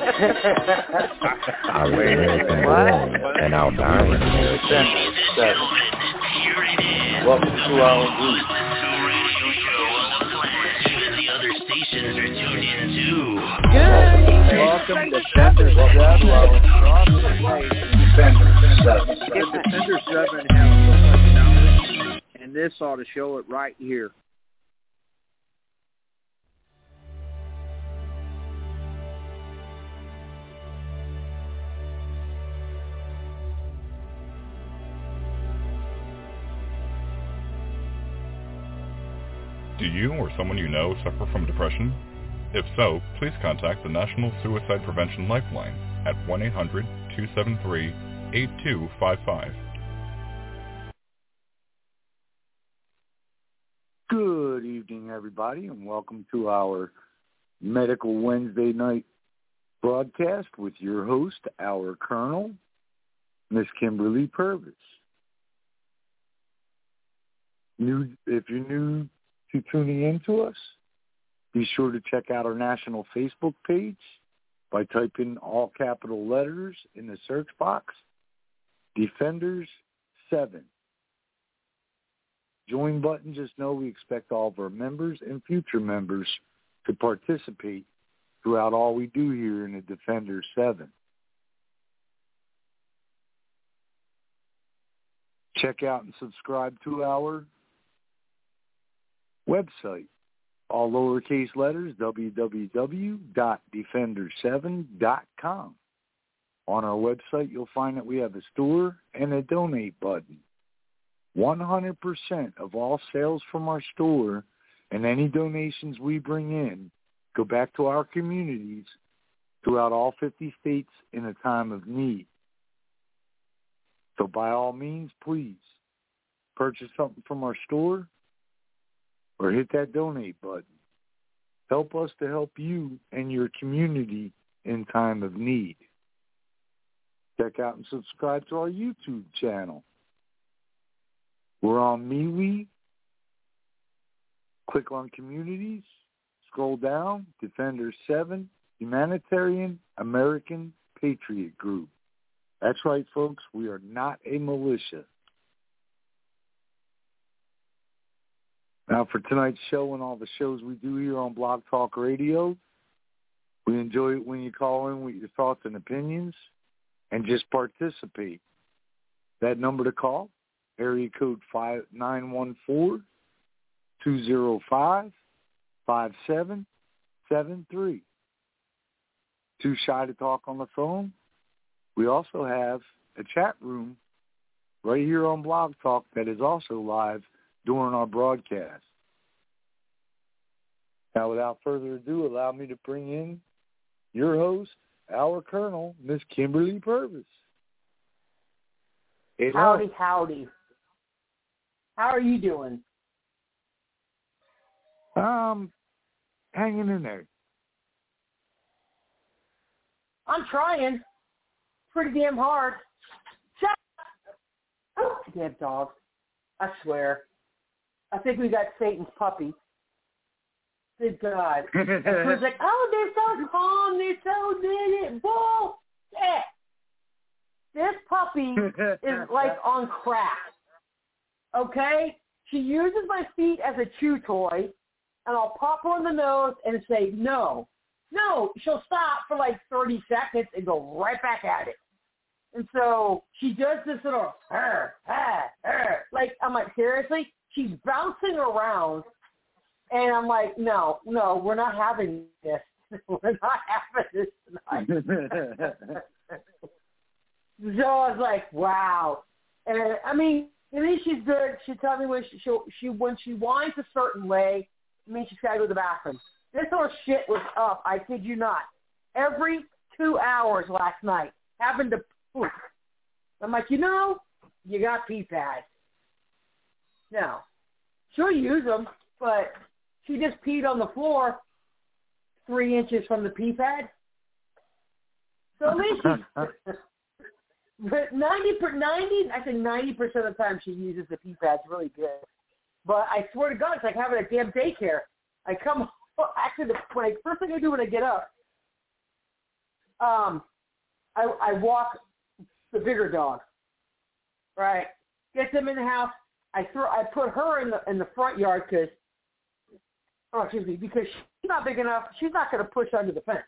I was American born, and I'll die in American. Welcome to our group. Welcome to Defender 7. Defender 7 has so much knowledge, and this ought to show it right here. Do you or someone you know suffer from depression? If so, please contact the National Suicide Prevention Lifeline at 1-800-273-8255. Good evening, everybody, and welcome to our Medical Wednesday night broadcast with your host, our Colonel, Miss Kimberly Purvis. If you're new to tuning in to us, be sure to check out our national Facebook page by typing all capital letters in the search box, Defenders 7. Join button, just know we expect all of our members and future members to participate throughout all we do here in the Defenders 7. Check out and subscribe to our website, all lowercase letters, www.defender7.com. On our website, you'll find that we have a store and a donate button. 100% of all sales from our store and any donations we bring in go back to our communities throughout all 50 states in a time of need. So by all means, please purchase something from our store or hit that donate button. Help us to help you and your community in time of need. Check out and subscribe to our YouTube channel. We're on MeWe. Click on Communities. Scroll down. Defender 7, Humanitarian American Patriot Group. That's right, folks. We are not a militia. Now, for tonight's show and all the shows we do here on Blog Talk Radio, we enjoy it when you call in with your thoughts and opinions and just participate. That number to call, area code 914-205-5773. Too shy to talk on the phone? We also have a chat room right here on Blog Talk that is also live during our broadcast. Now, without further ado, allow me to bring in your host, our Colonel, Miss Kimberly Purvis. Howdy. How are you doing? Hanging in there. I'm trying. Pretty damn hard. Shut up. Damn dog. I swear. I think we got Satan's puppy. Good God. Everyone's like, oh, they're so calm. They're so good. Bullshit. This puppy is like on crack. Okay? She uses my feet as a chew toy, and I'll pop her on the nose and say, no. No, she'll stop for like 30 seconds and go right back at it. And so she does this little, like, I'm like, seriously? She's bouncing around, and I'm like, no, we're not having this. We're not having this tonight. So I was like, wow. And I mean, she's good. She tell me when when she whines a certain way, she's got to go to the bathroom. This little shit was up, I kid you not, every 2 hours last night, having to poop. I'm like, you got pee pads. No. She'll use them, but she just peed on the floor 3 inches from the pee pad. So at least she's... But 90% of the time she uses the pee pads really good. But I swear to God, it's like having a damn daycare. I come home, actually, first thing I do when I get up, I walk the bigger dog, right? Get them in the house. I put her in the front yard because she's not big enough. She's not going to push under the fence.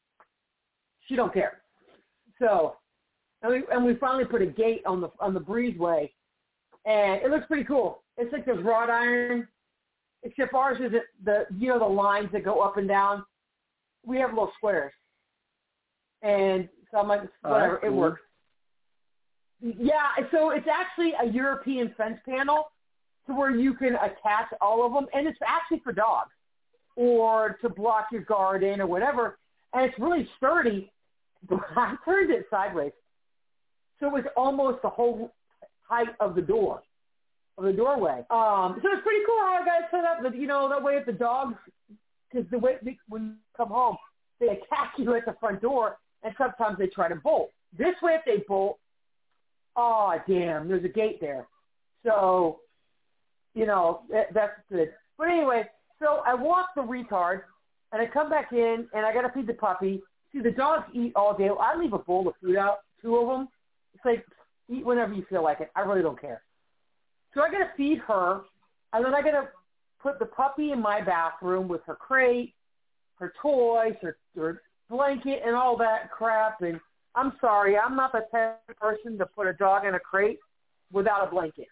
She don't care. So, and we finally put a gate on the breezeway, and it looks pretty cool. It's like those wrought iron, except ours isn't the lines that go up and down. We have little squares, and so I'm like, whatever, it works. Yeah, so it's actually a European fence panel to where you can attach all of them, and it's actually for dogs or to block your garden or whatever, and it's really sturdy. But I turned it sideways, so it was almost the whole height of the doorway. So it's pretty cool how I got it set up. That way if the dogs, because the way when you come home, they attack you at the front door, and sometimes they try to bolt. This way, if they bolt, oh, damn, there's a gate there. So, that's good. But anyway, so I walk the retard, and I come back in, and I got to feed the puppy. See, the dogs eat all day. I leave a bowl of food out, 2 of them. It's like, eat whenever you feel like it. I really don't care. So I got to feed her, and then I got to put the puppy in my bathroom with her crate, her toys, her blanket, and all that crap. And I'm sorry, I'm not the type of person to put a dog in a crate without a blanket.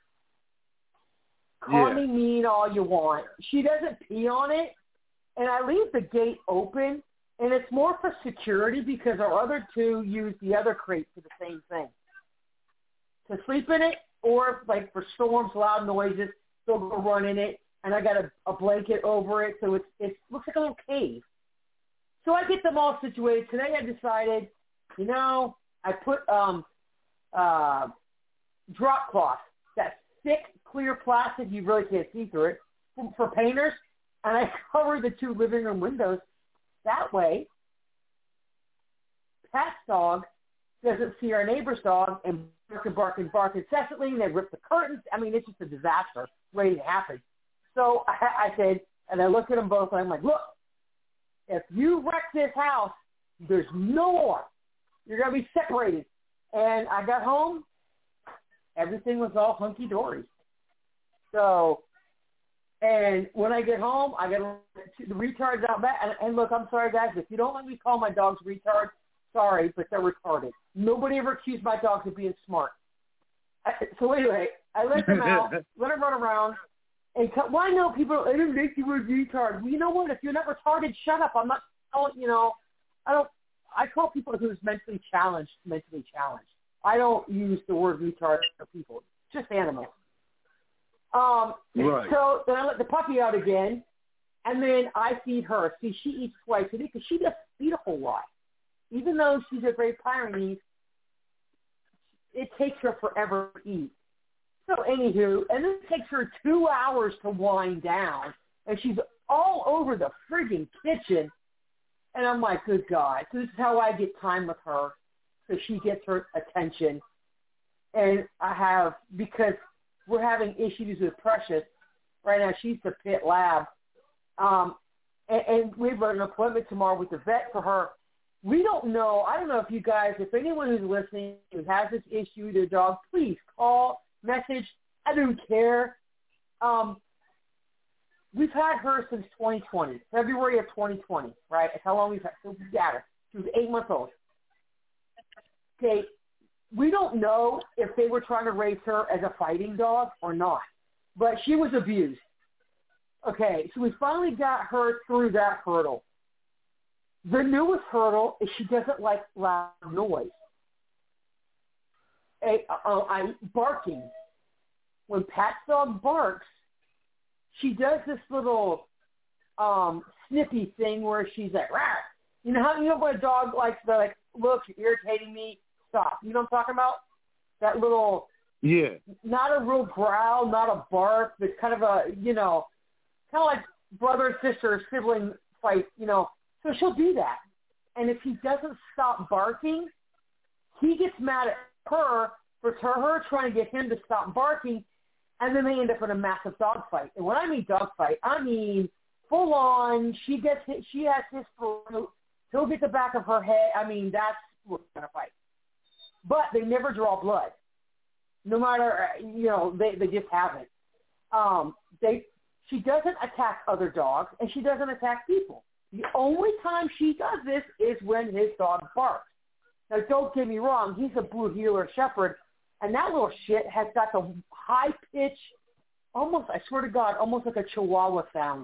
Call me mean all you want. She doesn't pee on it, and I leave the gate open, and it's more for security because our other 2 use the other crate for the same thing. To sleep in it, or like for storms, loud noises, they'll go run in it, and I got a blanket over it, so it looks like a little cave. So I get them all situated. Today I decided, I put drop cloth, that thick, clear plastic, you really can't see through it, for painters, and I covered the 2 living room windows. That way, Pat's dog doesn't see our neighbor's dog and bark incessantly, and they rip the curtains. I mean, it's just a disaster waiting to happen. So I said, and I looked at them both, and I'm like, look, if you wreck this house, there's no more. You're going to be separated. And I got home. Everything was all hunky-dory. So, and when I get home, I got the retards out back. And look, I'm sorry, guys. If you don't let me call my dogs retards, sorry, but they're retarded. Nobody ever accused my dogs of being smart. So anyway, I let them out, let them run around. And I know people, I didn't make you a retard. Well, you know what? If you're not retarded, shut up. I'm not, I call people who's mentally challenged. I don't use the word retard for people, just animals. Right. So then I let the puppy out again, and then I feed her. See, she eats twice a day because she doesn't eat a whole lot. Even though she's a great Pyrenees, it takes her forever to eat. So anywho, and then it takes her 2 hours to wind down, and she's all over the friggin' kitchen. And I'm like, good God. So this is how I get time with her, so she gets her attention. And because we're having issues with Precious right now. She's the pit lab. And we have an appointment tomorrow with the vet for her. We don't know. I don't know if you guys, if anyone who's listening who has this issue with their dog, please call, message. I don't care. We've had her since 2020, February of 2020, right? That's how long we've had her. So we got her. She was 8 months old. Okay, we don't know if they were trying to raise her as a fighting dog or not, but she was abused. Okay, so we finally got her through that hurdle. The newest hurdle is she doesn't like loud noise. Barking. When Pat's dog barks, she does this little snippy thing where she's like, rah. You know when a dog likes to, like, look, you're irritating me, stop. You know what I'm talking about? That little, not a real growl, not a bark, but kind of a, kind of like brother and sister sibling fight, So she'll do that. And if he doesn't stop barking, he gets mad at her for her trying to get him to stop barking, and then they end up in a massive dog fight. And when I mean dog fight, I mean full on. She gets hit. She has his throat. He'll get the back of her head. I mean, that's what's going to fight. But they never draw blood. No matter, they just haven't. She doesn't attack other dogs, and she doesn't attack people. The only time she does this is when his dog barks. Now, don't get me wrong. He's a Blue Heeler Shepherd, and that little shit has got the high-pitch, almost, I swear to God, almost like a Chihuahua sound.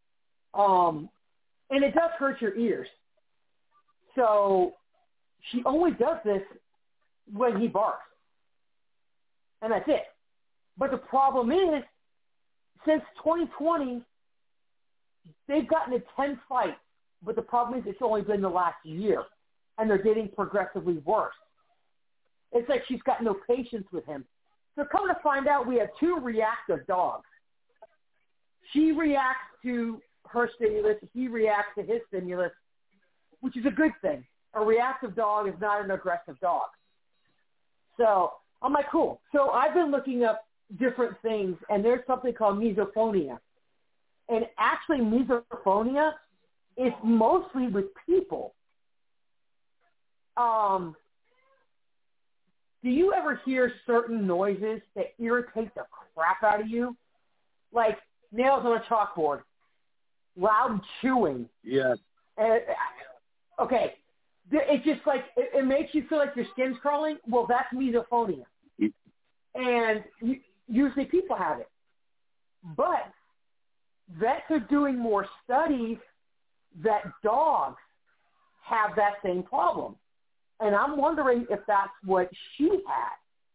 And it does hurt your ears. So she only does this when he barks. And that's it. But the problem is, since 2020, they've gotten to 10 fights. But the problem is it's only been the last year. And they're getting progressively worse. It's like she's got no patience with him. So come to find out, we have 2 reactive dogs. She reacts to her stimulus. He reacts to his stimulus, which is a good thing. A reactive dog is not an aggressive dog. So I'm like, cool. So I've been looking up different things, and there's something called misophonia. And actually, misophonia is mostly with people. Do you ever hear certain noises that irritate the crap out of you? Like nails on a chalkboard, loud chewing. Yeah. Okay. It's just like, it makes you feel like your skin's crawling. Well, that's misophonia. And usually people have it. But vets are doing more studies that dogs have that same problem. And I'm wondering if that's what she had.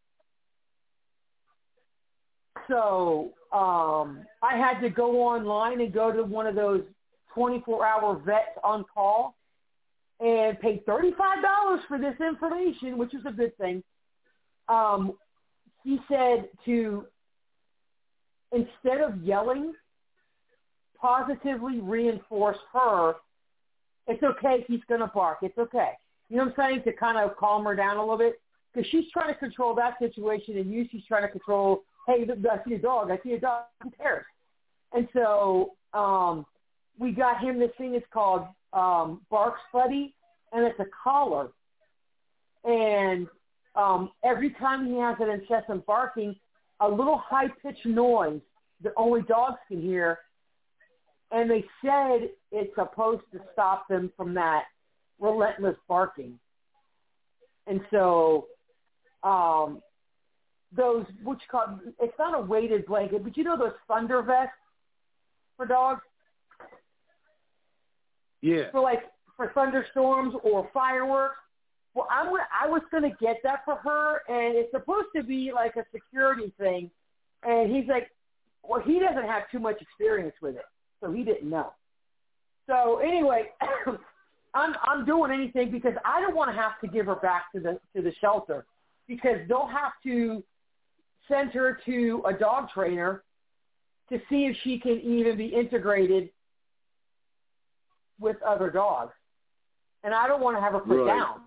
So I had to go online and go to one of those 24-hour vets on call and pay $35 for this information, which is a good thing. He said to, instead of yelling, positively reinforce her, it's okay, he's going to bark, it's okay. You know what I'm saying? To kind of calm her down a little bit. Because she's trying to control that situation, and she's trying to control, hey, I see a dog, who cares? And so we got him this thing, it's called Barks Buddy, and it's a collar. And every time he has an incessant barking, a little high-pitched noise that only dogs can hear, and they said it's supposed to stop them from that relentless barking. And so those, which called, it's not a weighted blanket, but you know those thunder vests for dogs? Yeah. For thunderstorms or fireworks. Well, I was going to get that for her, and it's supposed to be like a security thing. And he's like, well, he doesn't have too much experience with it, so he didn't know. So anyway, I'm doing anything because I don't want to have to give her back to the shelter, because they'll have to send her to a dog trainer to see if she can even be integrated with other dogs. And I don't want to have her put down.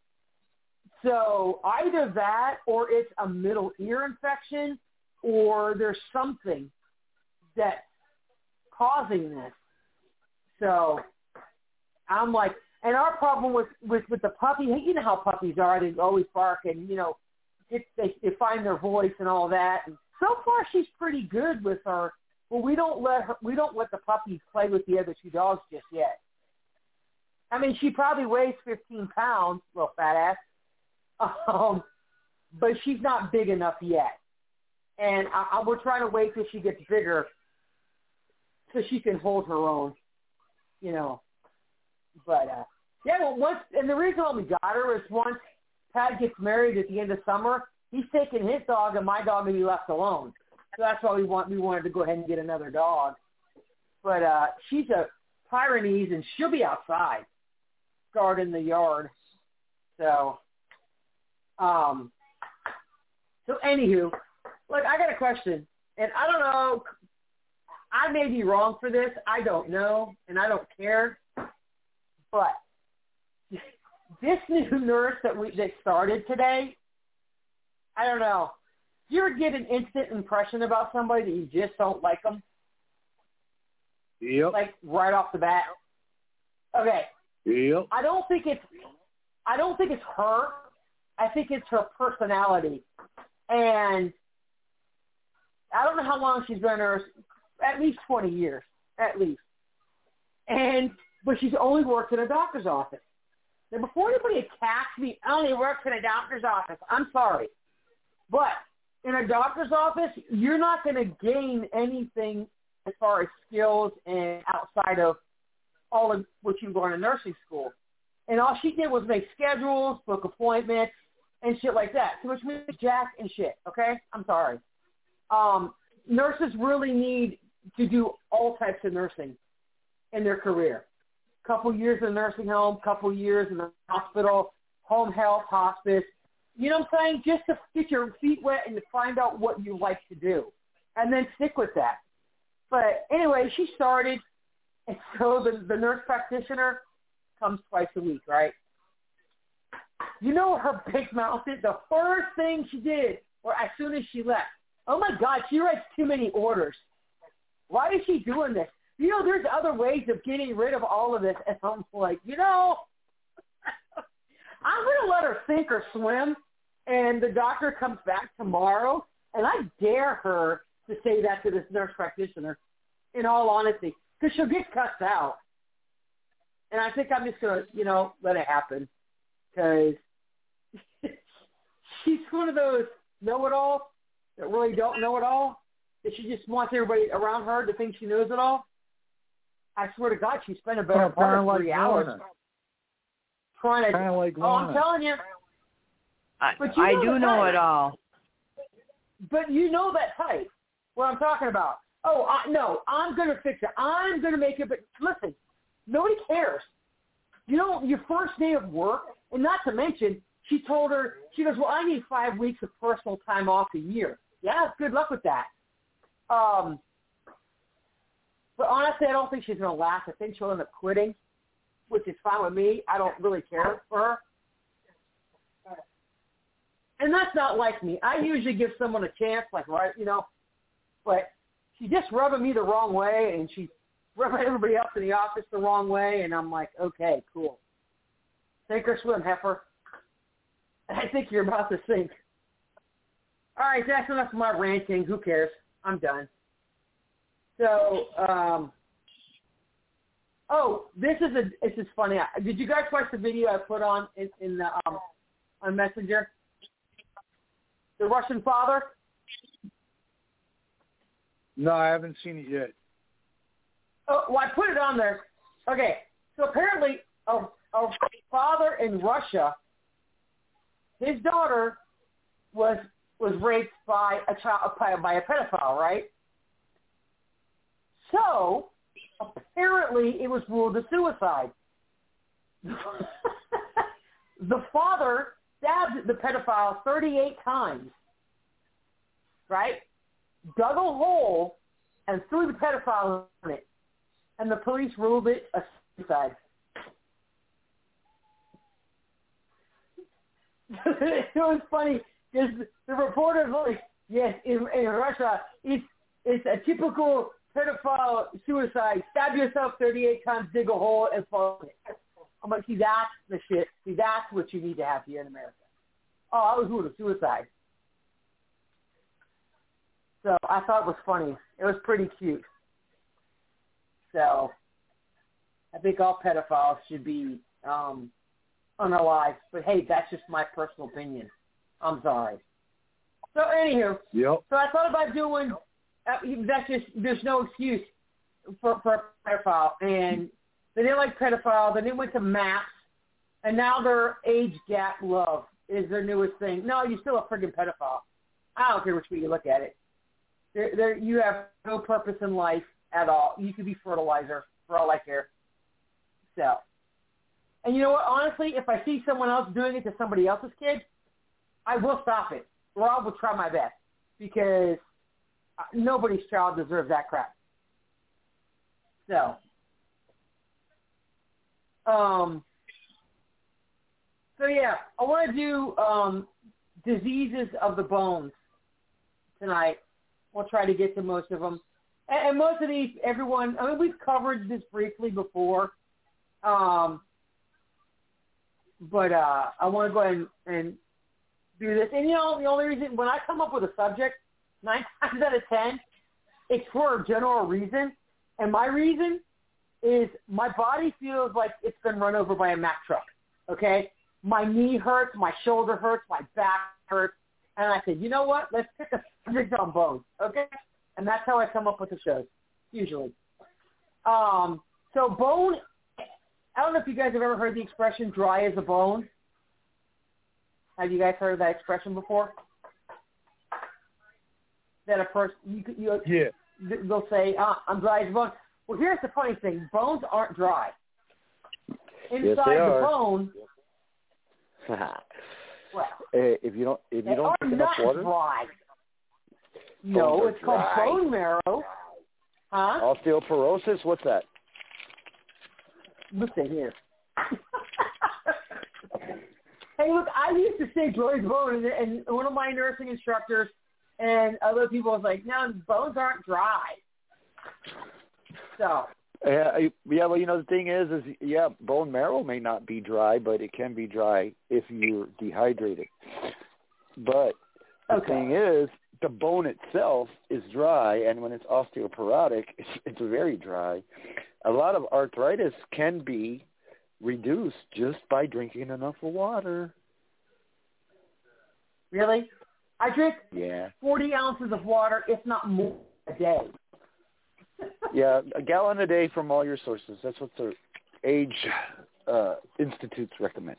So either that, or it's a middle ear infection, or there's something that's causing this. So I'm like, and our problem with the puppy, you know how puppies are, they always bark and, they find their voice and all that. And so far she's pretty good with her, but we don't let the puppies play with the other 2 dogs just yet. I mean, she probably weighs 15 pounds, little fat ass, but she's not big enough yet. And we're trying to wait till she gets bigger so she can hold her own, But, and the reason why we got her is once Pat gets married at the end of summer, he's taking his dog and my dog will be left alone. So that's why we wanted to go ahead and get another dog. But she's a Pyrenees, and she'll be outside, guarding the yard. So, anywho, look, I got a question, and I don't know, I may be wrong for this, I don't know, and I don't care, but this new nurse that started today, I don't know, do you ever get an instant impression about somebody that you just don't like them? Yep. Like, right off the bat? Okay. Yep. I don't think it's her. I think it's her personality. And I don't know how long she's been a nurse, at least 20 years, at least. But she's only worked in a doctor's office. Now, before anybody attacks me, I only worked in a doctor's office. I'm sorry. But in a doctor's office, you're not going to gain anything as far as skills and outside of all of what you learn in nursing school. And all she did was make schedules, book appointments, and shit like that. So which means jack and shit, okay? I'm sorry. Nurses really need to do all types of nursing in their career. Couple years in a nursing home, couple years in the hospital, home health, hospice. You know what I'm saying? Just to get your feet wet and to find out what you like to do. And then stick with that. But anyway, she started, and so the nurse practitioner comes twice a week, right? You know her big mouth did? The first thing she did, or as soon as she left, oh my God, she writes too many orders. Why is she doing this? You know, there's other ways of getting rid of all of this. And I'm like, I'm going to let her sink or swim. And the doctor comes back tomorrow, and I dare her to say that to this nurse practitioner, in all honesty, because she'll get cussed out. And I think I'm just going to, let it happen, because she's one of those know-it-alls that really don't know it all, that she just wants everybody around her to think she knows it all. I swear to God, she spent a better part of 3 hours trying to. Kind of like I'm telling you. I do know it all. But you know that type, what I'm talking about. No, I'm going to fix it. I'm going to make it. But listen, nobody cares. Your first day of work, and not to mention, she told her, she goes, well, I need 5 weeks of personal time off a year. Yeah, good luck with that. But honestly, I don't think she's going to last. I think she'll end up quitting, which is fine with me. I don't really care for her. And that's not like me. I usually give someone a chance, but she's just rubbing me the wrong way, and she's rubbing everybody else in the office the wrong way, and I'm like, okay, cool. Sink or swim, heifer. I think you're about to sink. All right, that's enough of my ranting. Who cares? I'm done. So, this is funny. Did you guys watch the video I put on on Messenger? The Russian father? No, I haven't seen it yet. Oh, well, I put it on there. Okay, so apparently a father in Russia, his daughter was raped by a pedophile, right? So apparently it was ruled a suicide. The father stabbed the pedophile 38 times, right? Dug a hole and threw the pedophile in it, and the police ruled it a suicide. It was funny because the reporter was like, yes, in Russia, it's a typical pedophile suicide. Stab yourself 38 times, dig a hole, and fall in it. I'm like, see, that's the shit. See, that's what you need to have here in America. Oh, I was ruled a suicide. So I thought it was funny. It was pretty cute. So I think all pedophiles should be unalived. But, hey, that's just my personal opinion. I'm sorry. So, anywho, yep. So I thought about doing there's no excuse for a pedophile. And they didn't like pedophile. Then they went to MAPS. And now their age gap love is their newest thing. No, you're still a friggin' pedophile. I don't care which way you look at it. You have no purpose in life at all. You could be fertilizer for all I care. So, and you know what? Honestly, if I see someone else doing it to somebody else's kid, I will stop it, or I will try my best, because nobody's child deserves that crap. So, yeah, I want to do diseases of the bones tonight. We'll try to get to most of them. And most of these, we've covered this briefly before. But I want to go ahead and do this. And, the only reason, when I come up with a subject, 9 times out of 10, it's for a general reason. And my reason is my body feels like it's been run over by a Mack truck, okay? My knee hurts, my shoulder hurts, my back hurts. And I said, you know what? Let's pick a subject on bones, okay? And that's how I come up with the shows, usually. So bone, I don't know if you guys have ever heard the expression dry as a bone. Have you guys heard of that expression before? That a person, Yeah. They'll say, I'm dry as a bone. Well, here's the funny thing. Bones aren't dry. Inside the bone, well, if you don't drink enough water, dry. No, it's called bone marrow. Huh? Osteoporosis? What's that? Listen here. Hey, look, I used to say dry as bone, and one of my nursing instructors and other people was like, no, bones aren't dry. So. Well, the thing is, bone marrow may not be dry, but it can be dry if you're dehydrated. But the thing is, the bone itself is dry, and when it's osteoporotic, it's very dry. A lot of arthritis can be reduced just by drinking enough water. Really? I drink 40 ounces of water, if not more, a day. Yeah, a gallon a day from all your sources. That's what the age institutes recommend.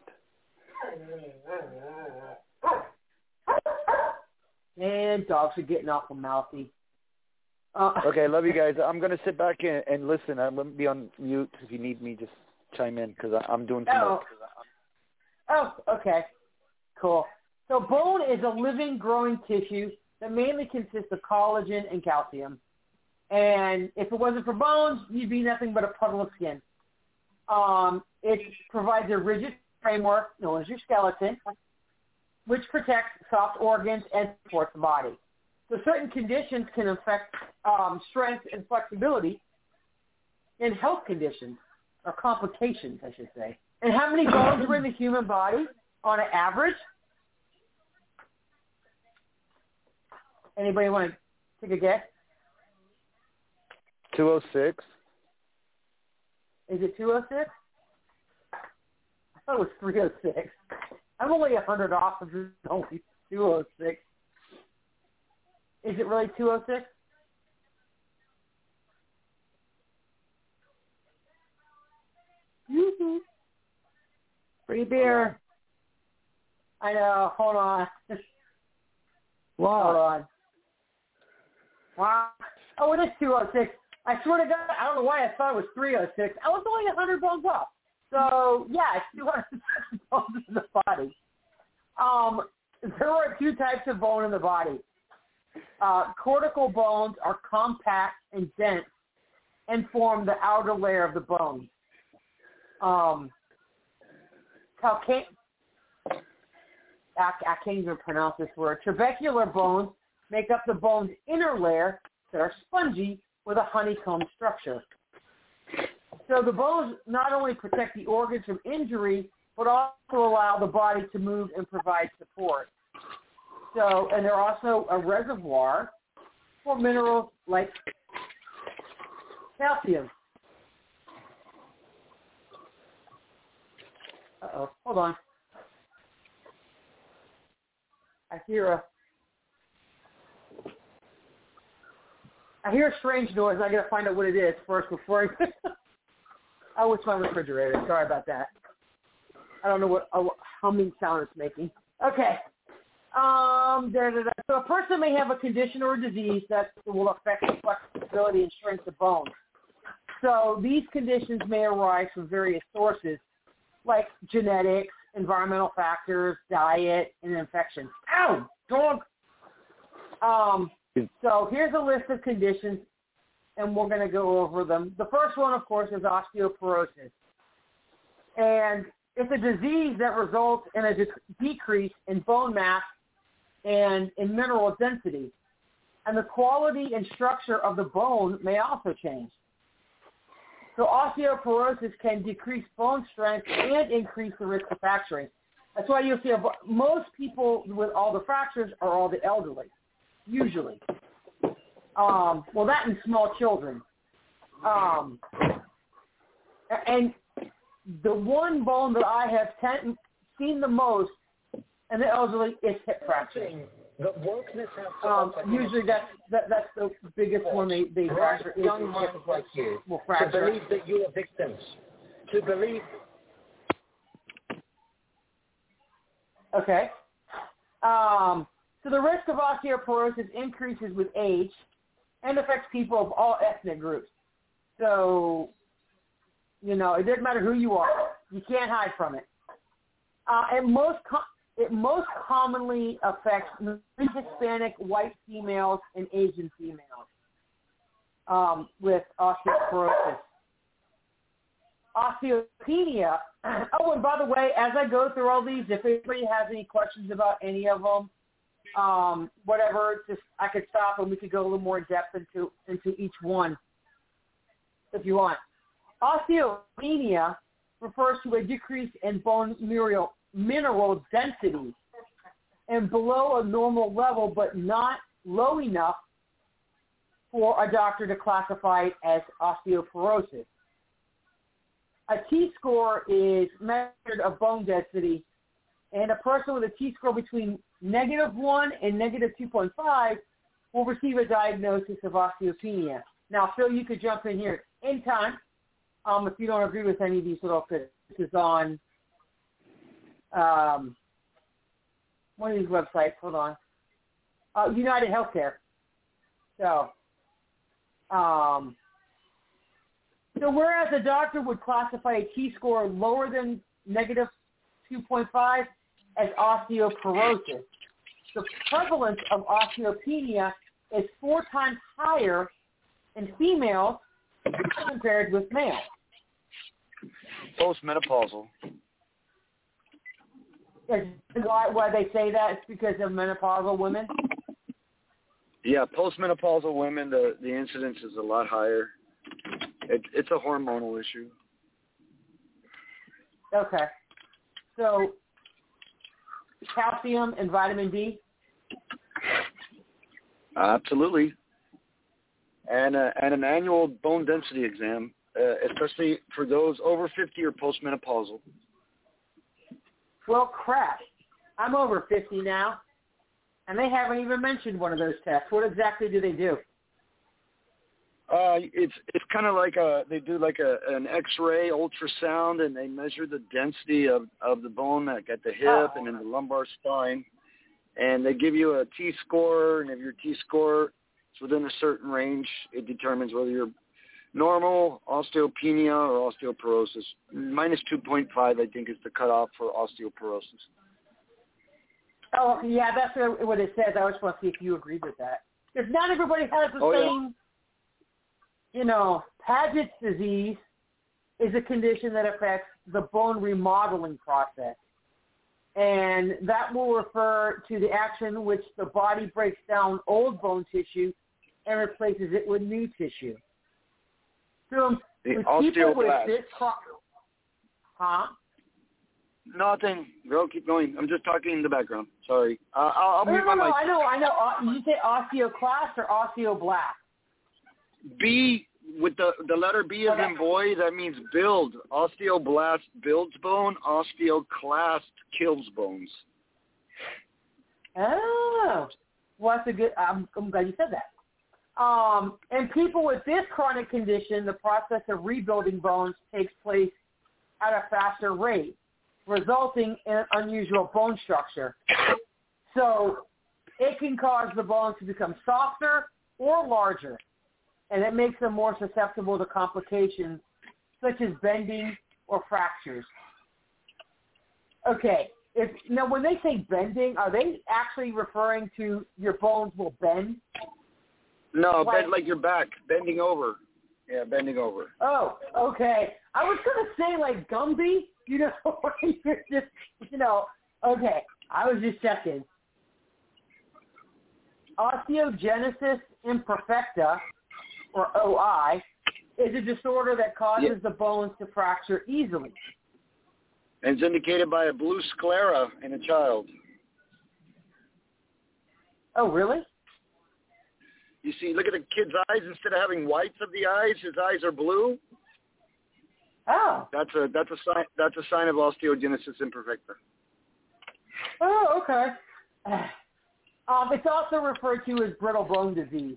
And dogs are getting awful mouthy. Okay, love you guys. I'm going to sit back and listen. I'm going to be on mute. If you need me, just chime in because I'm doing too much. Oh, okay. Cool. So bone is a living, growing tissue that mainly consists of collagen and calcium. And if it wasn't for bones, you'd be nothing but a puddle of skin. It provides a rigid framework known as your skeleton, which protects soft organs and supports the body. So certain conditions can affect strength and flexibility in health conditions, or complications, I should say. And how many bones are in the human body on an average? Anybody want to take a guess? 206. Is it 206? I thought it was 306. I'm only 100 off of it. Only 206. Is it really 206? Mm-hmm. Free beer. I know. Hold on. Wow. Hold on. Wow. Oh, it is 206. I swear to God, I don't know why I thought it was 306. I was only 100 bones off. So, yeah, it's 206 bones in the body. There are two types of bone in the body. Cortical bones are compact and dense and form the outer layer of the bone. I can't even pronounce this word. Trabecular bones make up the bone's inner layer that are spongy with a honeycomb structure. So the bones not only protect the organs from injury, but also allow the body to move and provide support. So, and they're also a reservoir for minerals like calcium. Uh-oh, hold on. I hear a strange noise. I got to find out what it is first before I... it's my refrigerator. Sorry about that. I don't know what humming sound it's making. Okay. So a person may have a condition or a disease that will affect the flexibility and strength of bone. So these conditions may arise from various sources, like genetics, environmental factors, diet, and infection. Ow, dog! So here's a list of conditions, and we're going to go over them. The first one, of course, is osteoporosis. And it's a disease that results in a decrease in bone mass and in mineral density. And the quality and structure of the bone may also change. So osteoporosis can decrease bone strength and increase the risk of fracturing. That's why you'll see most people with all the fractures are all the elderly, usually. Well, that and small children. And the one bone that I have seen the most in the elderly is hip fracture. Usually that's the biggest one they fracture. Young minds like you will fracture. To believe that you are victims. To believe. Okay. So the risk of osteoporosis increases with age and affects people of all ethnic groups. So, it doesn't matter who you are. You can't hide from it. It most commonly affects Hispanic white females and Asian females with osteoporosis. Osteopenia. Oh, and by the way, as I go through all these, if anybody has any questions about any of them, whatever, just I could stop and we could go a little more in depth into each one if you want. Osteopenia refers to a decrease in bone mineral density and below a normal level, but not low enough for a doctor to classify it as osteoporosis. A T-score is measured of bone density, and a person with a T-score between -1 and -2.5 will receive a diagnosis of osteopenia. Now, Phil, you could jump in here anytime if you don't agree with any of these little things. This is on one of these websites. Hold on. United Healthcare. So whereas a doctor would classify a T-score lower than -2.5 as osteoporosis, the prevalence of osteopenia is 4 times higher in females compared with males. Postmenopausal. Why they say that? It's because of menopausal women? Yeah, postmenopausal women, the incidence is a lot higher. It's a hormonal issue. Okay. So, calcium and vitamin D? Absolutely. And an annual bone density exam, especially for those over 50 or postmenopausal. Well, crap. I'm over 50 now, and they haven't even mentioned one of those tests. What exactly do they do? It's kind of like they do like an X-ray ultrasound, and they measure the density of the bone at the hip and in the lumbar spine, and they give you a T-score, and if your T-score is within a certain range, it determines whether you're normal, osteopenia, or osteoporosis. -2.5, I think, is the cutoff for osteoporosis. Oh, yeah, that's what it says. I just want to see if you agreed with that. Because not everybody has the same... Paget's disease is a condition that affects the bone remodeling process. And that will refer to the action in which the body breaks down old bone tissue and replaces it with new tissue. So the with people with this Nothing. Girl, keep going. I'm just talking in the background. Sorry. I'll mute my mic. I know. Did you say osteoclast or osteoblast? B, with the letter B as in boy, that means build. Osteoblast builds bone. Osteoclast kills bones. Oh. Well, that's a good, I'm glad you said that. And people with this chronic condition, the process of rebuilding bones takes place at a faster rate, resulting in unusual bone structure. So it can cause the bones to become softer or larger, and it makes them more susceptible to complications such as bending or fractures. Okay, now when they say bending, are they actually referring to your bones will bend? No, bend like your back, bending over. Yeah, bending over. Oh, okay. I was going to say like Gumby, you're just, okay. I was just checking. Osteogenesis imperfecta, or OI, is a disorder that causes the bones to fracture easily. And it's indicated by a blue sclera in a child. Oh, really? You see, look at the kid's eyes. Instead of having whites of the eyes, his eyes are blue. Oh. That's a sign of osteogenesis imperfecta. Oh, okay. It's also referred to as brittle bone disease.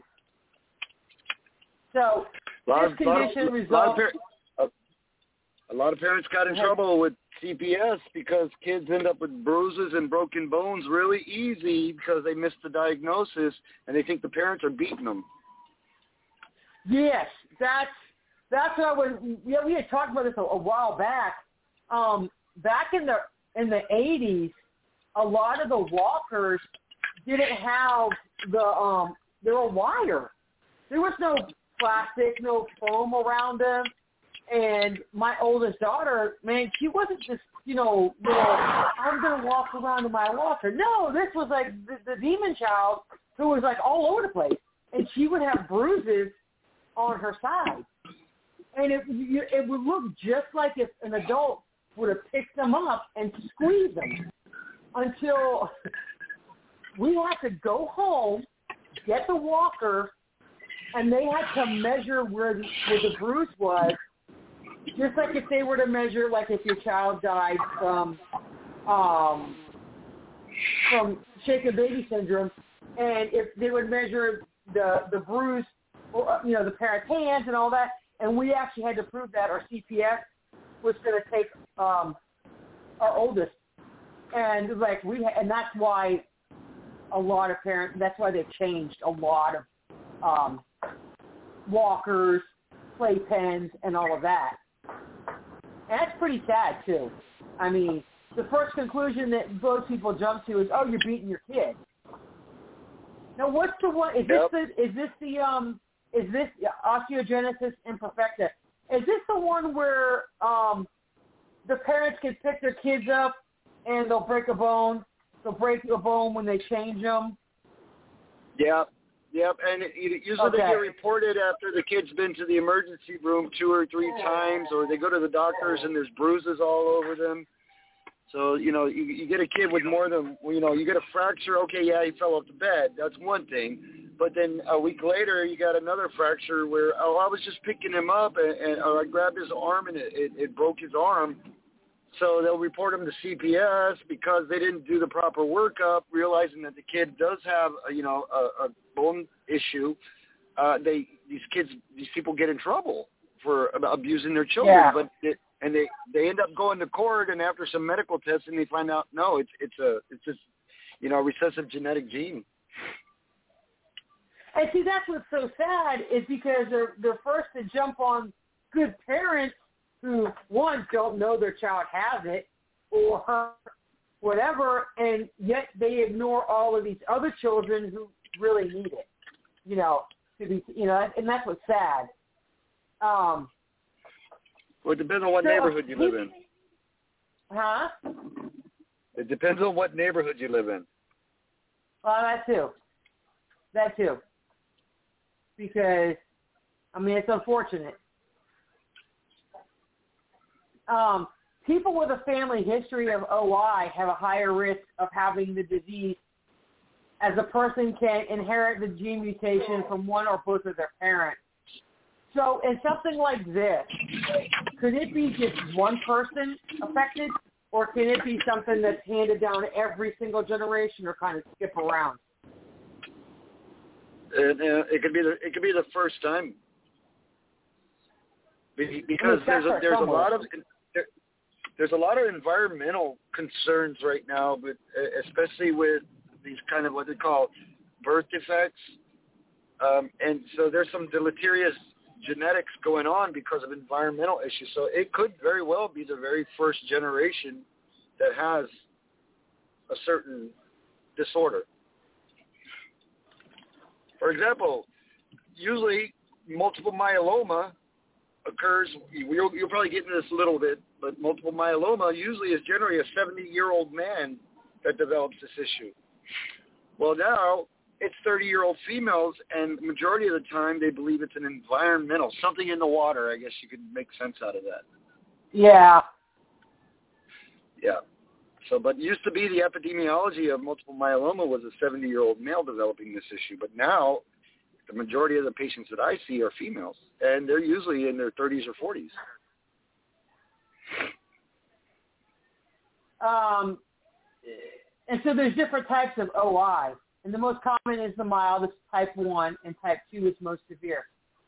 So this condition results. A lot of parents got in trouble with CPS because kids end up with bruises and broken bones really easy because they missed the diagnosis and they think the parents are beating them. Yes, that's what I was. Yeah, we had talked about this a while back. Back in the 80s, a lot of the walkers didn't have they were wire. There was no plastic, no foam around them. And my oldest daughter, man, she wasn't just, little, I'm going to walk around in my walker. No, this was like the demon child who was like all over the place. And she would have bruises on her side. And it would look just like if an adult would have picked them up and squeezed them until we had to go home, get the walker, and they had to measure where the bruise was. Just like if they were to measure, like if your child died from shaken baby syndrome, and if they would measure the bruise, or, the parent's hands and all that, and we actually had to prove that our CPS was going to take our oldest, and and that's why a lot of parents. That's why they've changed a lot of walkers, playpens, and all of that. And that's pretty sad, too. I mean, the first conclusion that most people jump to is, oh, you're beating your kid. Now, what's the one? Is this osteogenesis imperfecta? Is this the one where the parents can pick their kids up and they'll break a bone? They'll break a bone when they change them? Yeah. Yep, and usually they get reported after the kid's been to the emergency room 2 or 3 times, or they go to the doctors and there's bruises all over them. So, you get a kid with more than, you get a fracture, okay, yeah, he fell off the bed. That's one thing. But then a week later, you got another fracture where, I was just picking him up, or I grabbed his arm and it broke his arm. So they'll report him to CPS because they didn't do the proper workup, realizing that the kid does have, a bone issue. These people get in trouble for abusing their children, but they end up going to court, and after some medical testing, they find out no, it's just a recessive genetic gene. And see, that's what's so sad is because they're first to jump on good parents who, one, don't know their child has it or whatever, and yet they ignore all of these other children who really need it, to be, and that's what's sad. Well, it depends on what neighborhood you live in. Huh? It depends on what neighborhood you live in. Well, that too. Because, it's unfortunate. People with a family history of OI have a higher risk of having the disease, as a person can inherit the gene mutation from one or both of their parents. So in something like this, could it be just one person affected, or can it be something that's handed down every single generation, or kind of skip around? It could be the first time, because there's a lot of environmental concerns right now, but especially with these kind of what they call birth defects, and so there's some deleterious genetics going on because of environmental issues. So it could very well be the very first generation that has a certain disorder. For example, usually multiple myeloma occurs, you'll probably get into this a little bit, but multiple myeloma usually is generally a 70-year-old man that develops this issue. Well, now it's 30-year-old females, and the majority of the time they believe it's an environmental, something in the water. I guess you could make sense out of that. Yeah. Yeah. So, but it used to be the epidemiology of multiple myeloma was a 70-year-old male developing this issue, but now the majority of the patients that I see are females, and they're usually in their 30s or 40s. And so there's different types of OI, and the most common is the mild, it's type 1, and type 2 is most severe.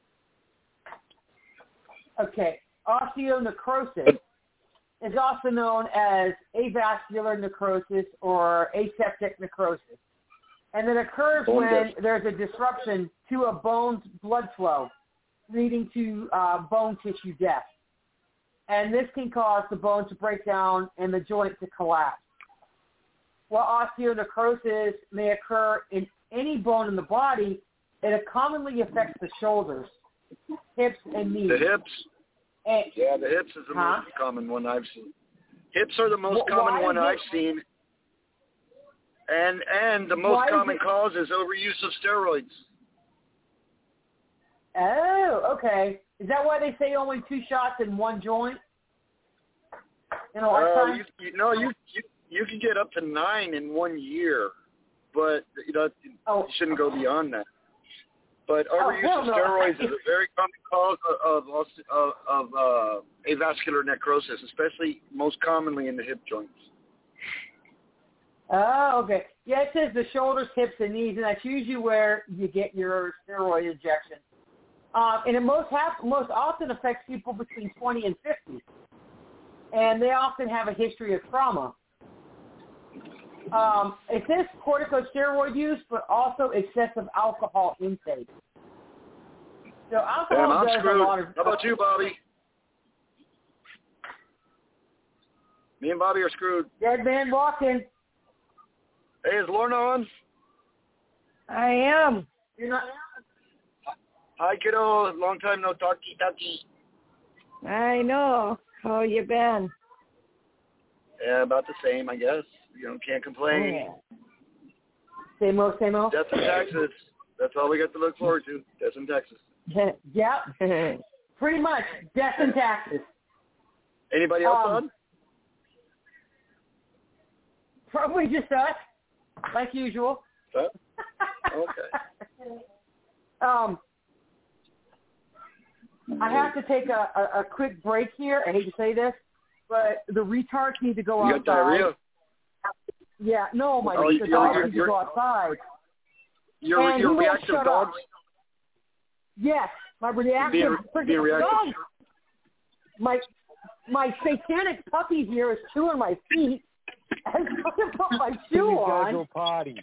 Okay, osteonecrosis is also known as avascular necrosis or aseptic necrosis. And it occurs when there's a disruption to a bone's blood flow, leading to bone tissue death. And this can cause the bone to break down and the joint to collapse. While osteonecrosis may occur in any bone in the body, it commonly affects the shoulders, hips, and knees. The hips? Yeah, the hips is the most common one I've seen. Hips are the most common one I've seen. And the most common cause is overuse of steroids. Oh, okay. Is that why they say only 2 shots in one joint in a lifetime? You can get up to 9 in 1 year, but you shouldn't go beyond that. But overuse of steroids is a very common cause of avascular necrosis, especially most commonly in the hip joints. Oh, okay. Yeah, it says the shoulders, hips, and knees, and that's usually where you get your steroid injection. And it most often affects people between 20 and 50. And they often have a history of trauma. It says corticosteroid use, but also excessive alcohol intake. So alcohol does a lot of... How about you, Bobby? Me and Bobby are screwed. Dead man walking. Hey, is Lorna on? I am. You're not... Hi, kiddo. Long time no talkie. I know. How you been? Yeah, about the same, I guess. Can't complain. Yeah. Same old. Death in Texas. That's all we got to look forward to. Death in Texas. Yep. Pretty much. Death in Texas. Anybody else on? Probably just us, like usual. Huh? Okay. I have to take a quick break here. I hate to say this, but the retards need to go outside. You got diarrhea? Yeah, no, the dogs need to go outside. Your reactive dogs? Yes, my reactive dogs. My satanic puppy here is chewing my feet. I'm going to put my shoe on. Go potty.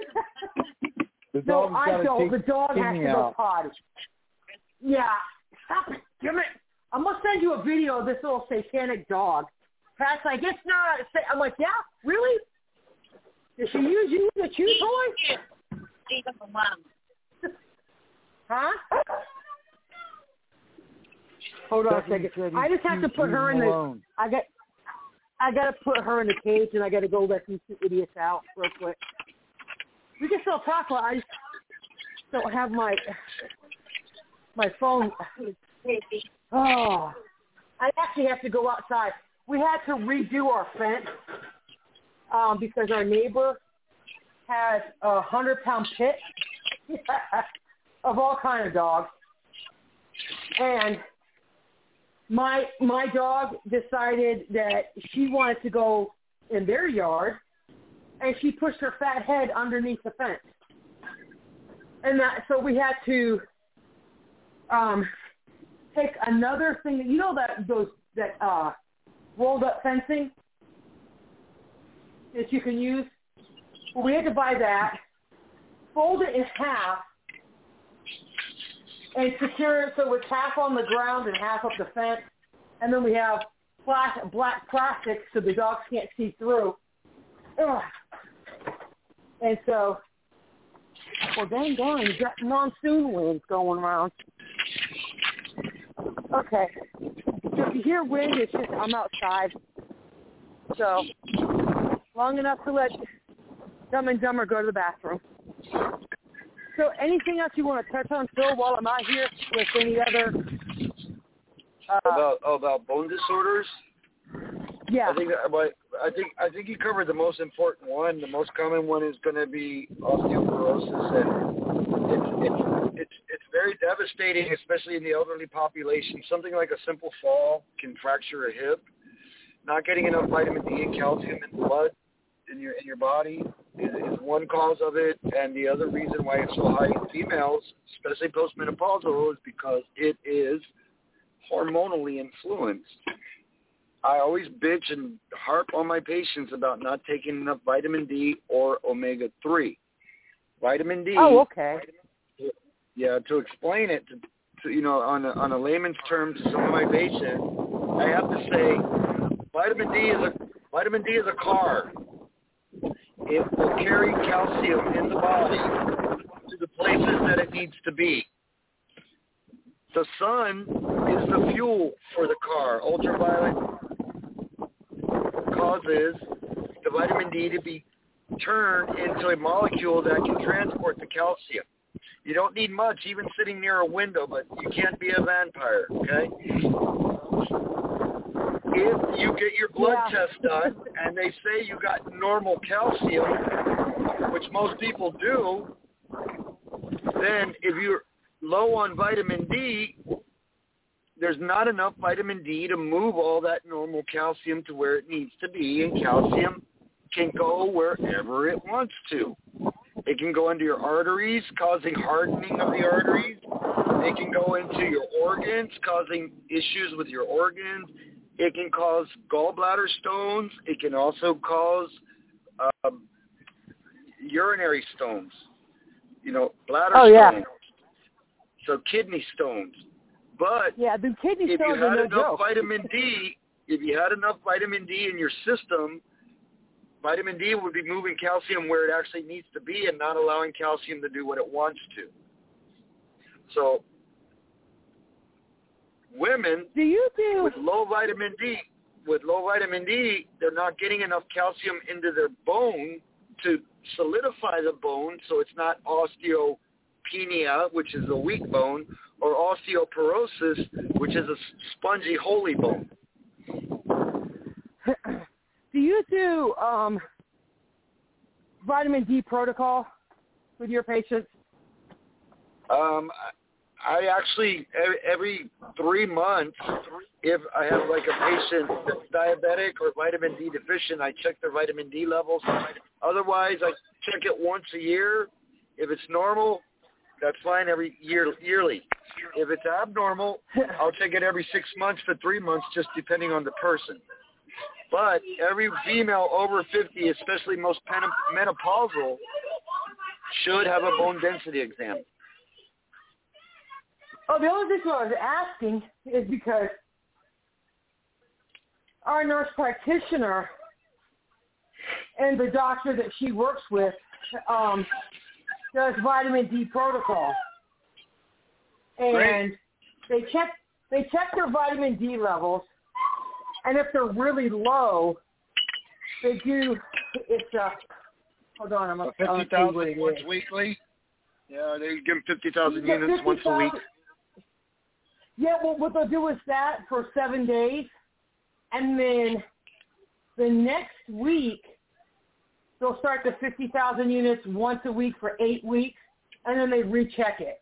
No, I don't. The dog has to go potty. Yeah. Stop it. Give it. I'm going to send you a video of this little satanic dog. Pat's like, it's not. I'm like, yeah? Really? Did she use you as a chew toy? Huh? Hold on a second. I just have to put her in the... I got to put her in the cage, and I got to go let these 2 idiots out real quick. We can still talk, but I just don't have my phone. Oh, I actually have to go outside. We had to redo our fence because our neighbor has a 100-pound pit of all kinds of dogs, and my dog decided that she wanted to go in their yard, and she pushed her fat head underneath the fence. And so we had to take another thing. You know that rolled up fencing that you can use? Well, we had to buy that, fold it in half, and secure it so it's half on the ground and half up the fence. And then we have black plastic so the dogs can't see through. Ugh. And so, well, dang darn, you got monsoon winds going around. Okay. So if you hear wind, it's just I'm outside. So, long enough to let Dumb and Dumber go to the bathroom. So anything else you want to touch on, Phil, while I'm out here with any other? About bone disorders? Yeah. I think you covered the most important one. The most common one is going to be osteoporosis, and it's very devastating, especially in the elderly population. Something like a simple fall can fracture a hip. Not getting enough vitamin D and calcium in blood in your body is one cause of it, and the other reason why it's so high in females, especially postmenopausal, is because it is hormonally influenced. I always bitch and harp on my patients about not taking enough vitamin D or omega-3. Vitamin D. Oh, okay. Yeah, to explain it to on a layman's term to some of my patients, I have to say vitamin D is a car. It will carry calcium in the body to the places that it needs to be. The sun is the fuel for the car. Ultraviolet causes the vitamin D to be turned into a molecule that can transport the calcium. You don't need much, even sitting near a window, but you can't be a vampire, okay? If you get your blood test done and they say you got normal calcium, which most people do, then if you're low on vitamin D, there's not enough vitamin D to move all that normal calcium to where it needs to be, and calcium can go wherever it wants to. It can go into your arteries, causing hardening of the arteries. It can go into your organs, causing issues with your organs. It can cause gallbladder stones. It can also cause urinary stones, bladder stones. So kidney stones. But the kidney if stones you had are no enough joke. vitamin D, in your system, vitamin D would be moving calcium where it actually needs to be and not allowing calcium to do what it wants to. So women with low vitamin D, they're not getting enough calcium into their bone to solidify the bone, so it's not osteopenia, which is a weak bone, or osteoporosis, which is a spongy, holy bone. Do you do vitamin D protocol with your patients? I actually, every 3 months, if I have like a patient that's diabetic or vitamin D deficient, I check their vitamin D levels. Otherwise, I check it once a year. If it's normal, that's fine yearly. If it's abnormal, I'll check it every 6 months to 3 months, just depending on the person. But every female over 50, especially most menopausal, should have a bone density exam. Oh, the only reason I was asking is because our nurse practitioner and the doctor that she works with does vitamin D protocol, and they check their vitamin D levels, and if they're really low, they do. It's hold on, I'm 50,000 once weekly. Yeah, they give them 50,000 units once a week. Yeah, well, what they'll do is that for 7 days, and then the next week they'll start the 50,000 units once a week for 8 weeks, and then they recheck it.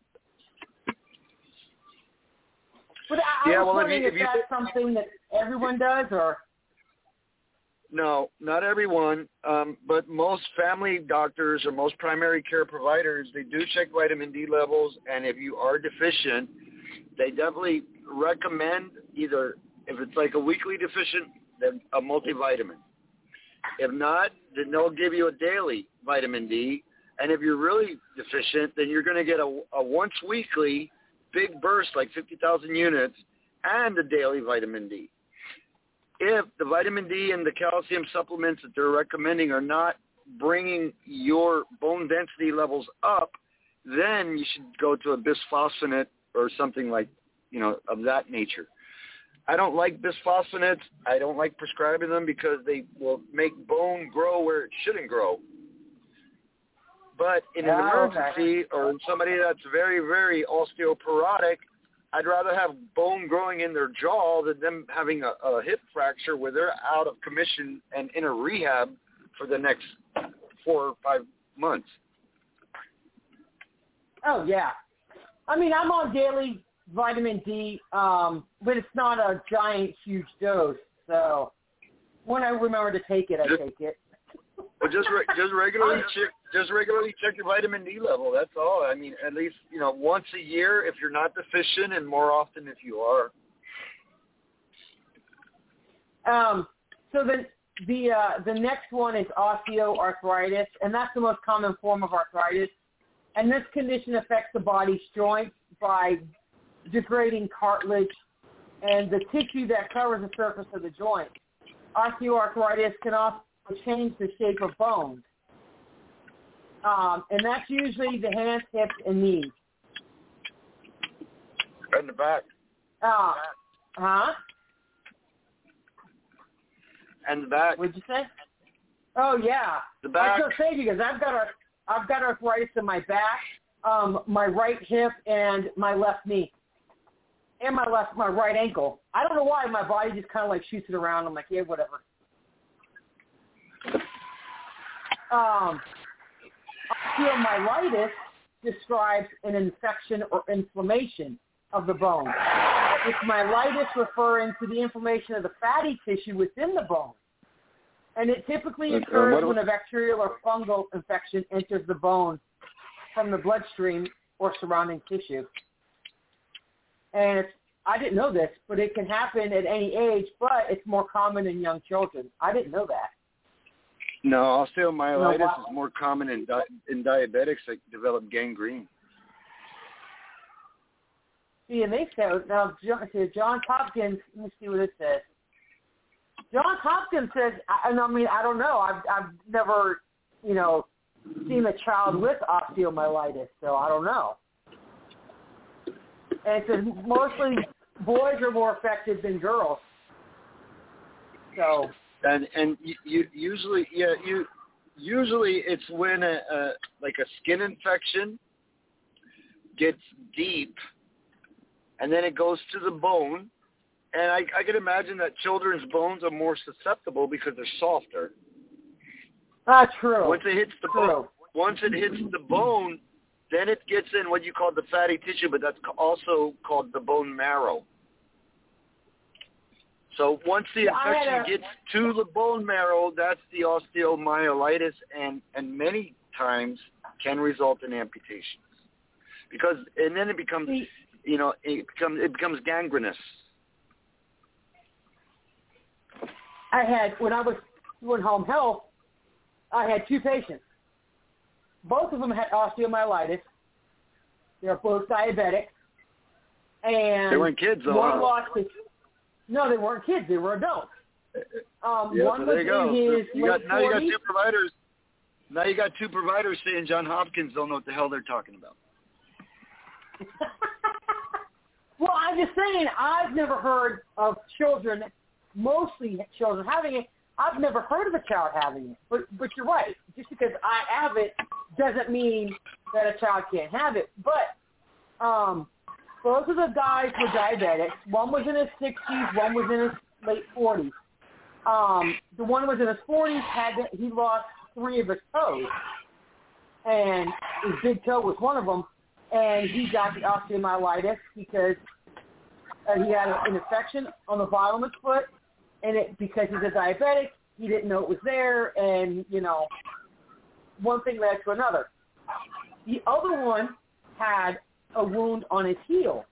But I was wondering if that's something that everyone does, or? No, not everyone, but most family doctors or most primary care providers, they do check vitamin D levels, and if you are deficient, they definitely recommend either, if it's like a weekly deficient, then a multivitamin. If not, then they'll give you a daily vitamin D. And if you're really deficient, then you're going to get a once weekly big burst, like 50,000 units, and a daily vitamin D. If the vitamin D and the calcium supplements that they're recommending are not bringing your bone density levels up, then you should go to a bisphosphonate or something like, of that nature. I don't like bisphosphonates. I don't like prescribing them because they will make bone grow where it shouldn't grow. But in an emergency or somebody that's very, very osteoporotic, I'd rather have bone growing in their jaw than them having a hip fracture where they're out of commission and in a rehab for the next 4 or 5 months. Oh, yeah. I mean, I'm on daily vitamin D, but it's not a giant, huge dose. So when I remember to take it, I take it. Well, just regularly check your vitamin D level. That's all. I mean, at least once a year if you're not deficient, and more often if you are. So the next one is osteoarthritis, and that's the most common form of arthritis. And this condition affects the body's joints by degrading cartilage and the tissue that covers the surface of the joint. Osteoarthritis can also change the shape of bones. And that's usually the hands, hips, and knees. And the back. And the back. What'd you say? Oh, yeah. The back. I was going to say, because I've got arthritis in my back, my right hip, and my left knee. And my right ankle. I don't know why my body just kind of like shoots it around. I'm like, yeah, whatever. Osteomyelitis describes an infection or inflammation of the bone, with myelitis referring to the inflammation of the fatty tissue within the bone. And it typically occurs when a bacterial or fungal infection enters the bone from the bloodstream or surrounding tissue. And I didn't know this, but it can happen at any age, but it's more common in young children. I didn't know that. No, osteomyelitis is more common in diabetics that develop gangrene. See, and they said, now, Johns Hopkins, let me see what it says. Johns Hopkins says, I don't know. I've never, seen a child with osteomyelitis, so I don't know. And it says mostly boys are more affected than girls. So. And usually it's when a skin infection gets deep, and then it goes to the bone. And I can imagine that children's bones are more susceptible because they're softer. True. Once it hits the bone, then it gets in what you call the fatty tissue, but that's also called the bone marrow. So once the infection gets to the bone marrow, that's the osteomyelitis, and many times can result in amputations. And then it becomes, it becomes gangrenous. When I was doing home health, I had 2 patients. Both of them had osteomyelitis. They're both diabetic. And they weren't kids, though. One lost his... No, they weren't kids. They were adults. One was there you go. in his late 40s. Now you got 2 providers. Now you got 2 providers saying Johns Hopkins don't know what the hell they're talking about. Well, I'm just saying, I've never heard of children, mostly children, having it. I've never heard of a child having it. But you're right. Just because I have it doesn't mean that a child can't have it. But both of the guys were diabetics. One was in his 60s. One was in his late 40s. The one was in his 40s. He lost 3 of his toes. And his big toe was one of them. And he got the osteomyelitis because he had an infection on the bottom of his foot. And because he's a diabetic, he didn't know it was there. And, one thing led to another. The other one had a wound on his heel.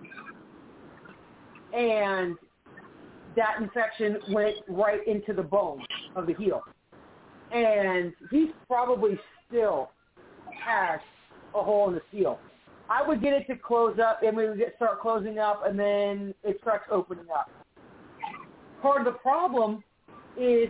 And that infection went right into the bone of the heel. And he probably still has a hole in his heel. I would get it to close up, and we would start closing up, and then it starts opening up. Part of the problem is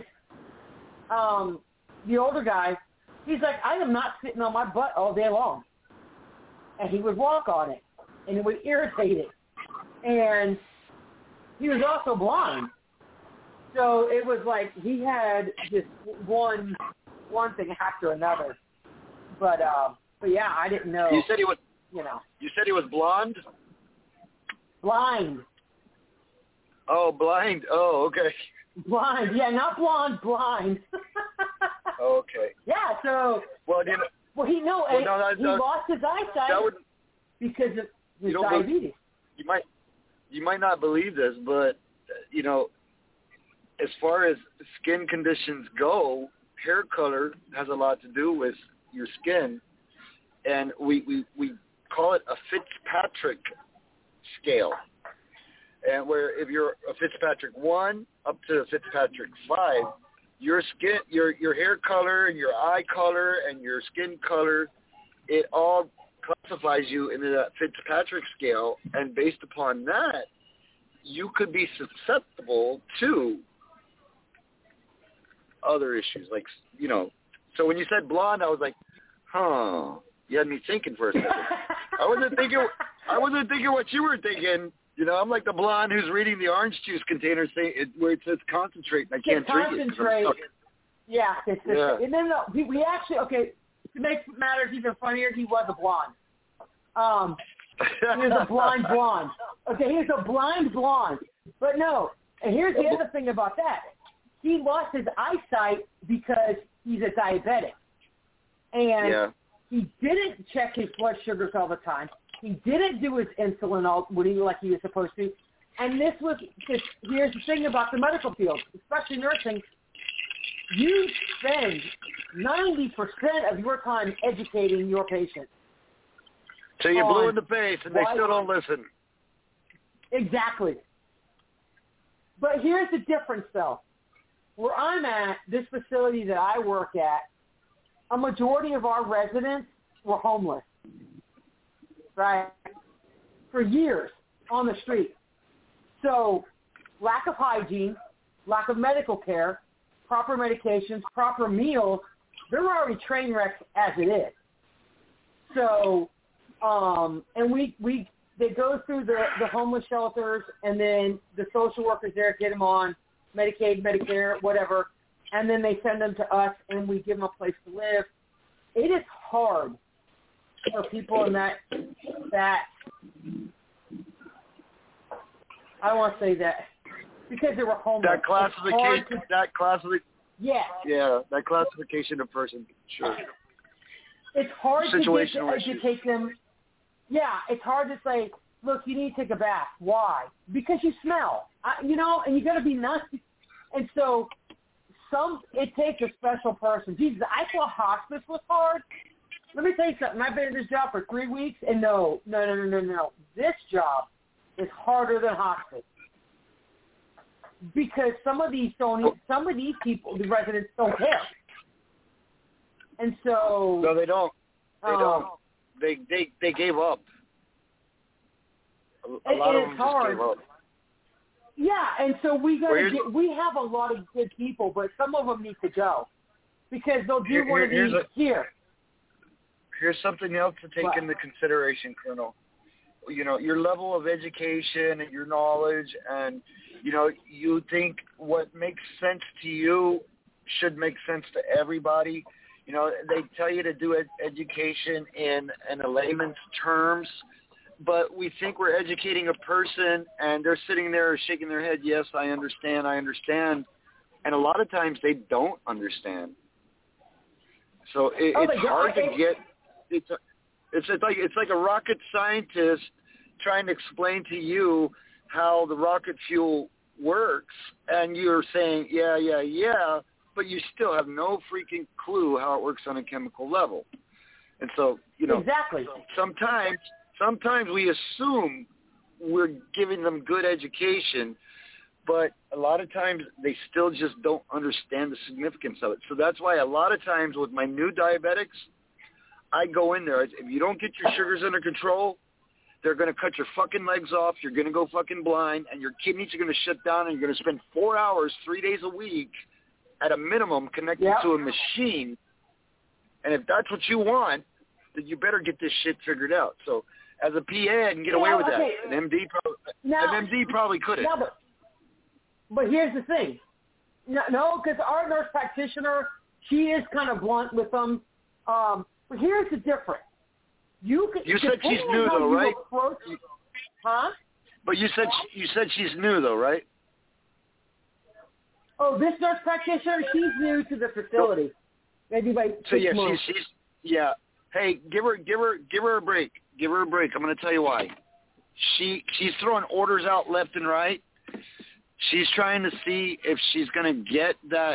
the older guy, he's like, I am not sitting on my butt all day long. And he would walk on it, and it would irritate it. And he was also blind. So it was like he had just one thing after another. But yeah, I didn't know. You said he was. You know. You said he was blonde. Blind. Oh, blind. Oh, okay. Blind. Yeah, not blonde. Blind. Okay. Yeah. So. Well, you know. Well, he lost his eyesight because of his diabetes. You might not believe this, but you know, as far as skin conditions go, hair color has a lot to do with your skin, and we call it a Fitzpatrick scale. And where if you're a Fitzpatrick 1 up to a Fitzpatrick 5, your skin, your hair color and your eye color and your skin color, it all classifies you into that Fitzpatrick scale, and based upon that, you could be susceptible to other issues, like, you know. So when you said blonde, I was like, huh. You had me thinking for a second. I wasn't thinking what you were thinking. You know, I'm like the blonde who's reading the orange juice container where it says concentrate, and I can't drink it. Concentrate. Yeah. Yeah. And then we actually, okay, to make matters even funnier, he was a blonde. He was a blind blonde. Okay, he was a blind blonde. But no, and here's the other thing about that. He lost his eyesight because he's a diabetic. And he didn't check his blood sugars all the time. He didn't do his insulin like he was supposed to. And here's the thing about the medical field, especially nursing. You spend 90% of your time educating your patient. So you're blue in the face, and they still don't listen. Exactly. But here's the difference, though. Where I'm at, this facility that I work at, a majority of our residents were homeless, right, for years on the street. So lack of hygiene, lack of medical care, proper medications, proper meals, they're already train wrecks as it is. So, and they go through the homeless shelters, and then the social workers there get them on Medicaid, Medicare, whatever, and then they send them to us, and we give them a place to live. It is hard for people in that I don't want to say that because they were homeless. That classification. Yeah. Yeah, that classification of person. Sure. It's hard to educate them. Yeah, it's hard to say, look, you need to take a bath. Why? Because you smell. And you got to be nice. And so it takes a special person. Jesus, I thought hospice was hard. Let me tell you something. I've been in this job for 3 weeks, and no. This job is harder than hospice because some of these people, the residents, don't care. And so no, they don't. They gave up. A lot of them just gave up. Yeah, and so we have a lot of good people, but some of them need to go because they'll do one of these here. Here's something else to take into consideration, Colonel. You know, your level of education and your knowledge, and you think what makes sense to you should make sense to everybody. You know, they tell you to do education in a layman's terms, but we think we're educating a person, and they're sitting there shaking their head, yes, I understand. And a lot of times they don't understand. So it's hard to get – it's like a rocket scientist trying to explain to you how the rocket fuel works, and you're saying, yeah, but you still have no freaking clue how it works on a chemical level. And so, exactly. Sometimes we assume we're giving them good education, but a lot of times they still just don't understand the significance of it. So that's why a lot of times with my new diabetics, I go in there. If you don't get your sugars under control, they're going to cut your fucking legs off. You're going to go fucking blind, and your kidneys are going to shut down, and you're going to spend 4 hours, 3 days a week at a minimum connected to a machine. And if that's what you want, then you better get this shit figured out. So as a PA, I can get away with that. An MD probably couldn't. No, but here's the thing. No, because our nurse practitioner, she is kind of blunt with them. But here's the difference. You said she's new, though, right? Huh? But you said she's new, though, right? Oh, this nurse practitioner, she's new to the facility. Maybe by 6 months. She's Hey, give her a break. Give her a break. I'm going to tell you why. She's throwing orders out left and right. She's trying to see if she's going to get that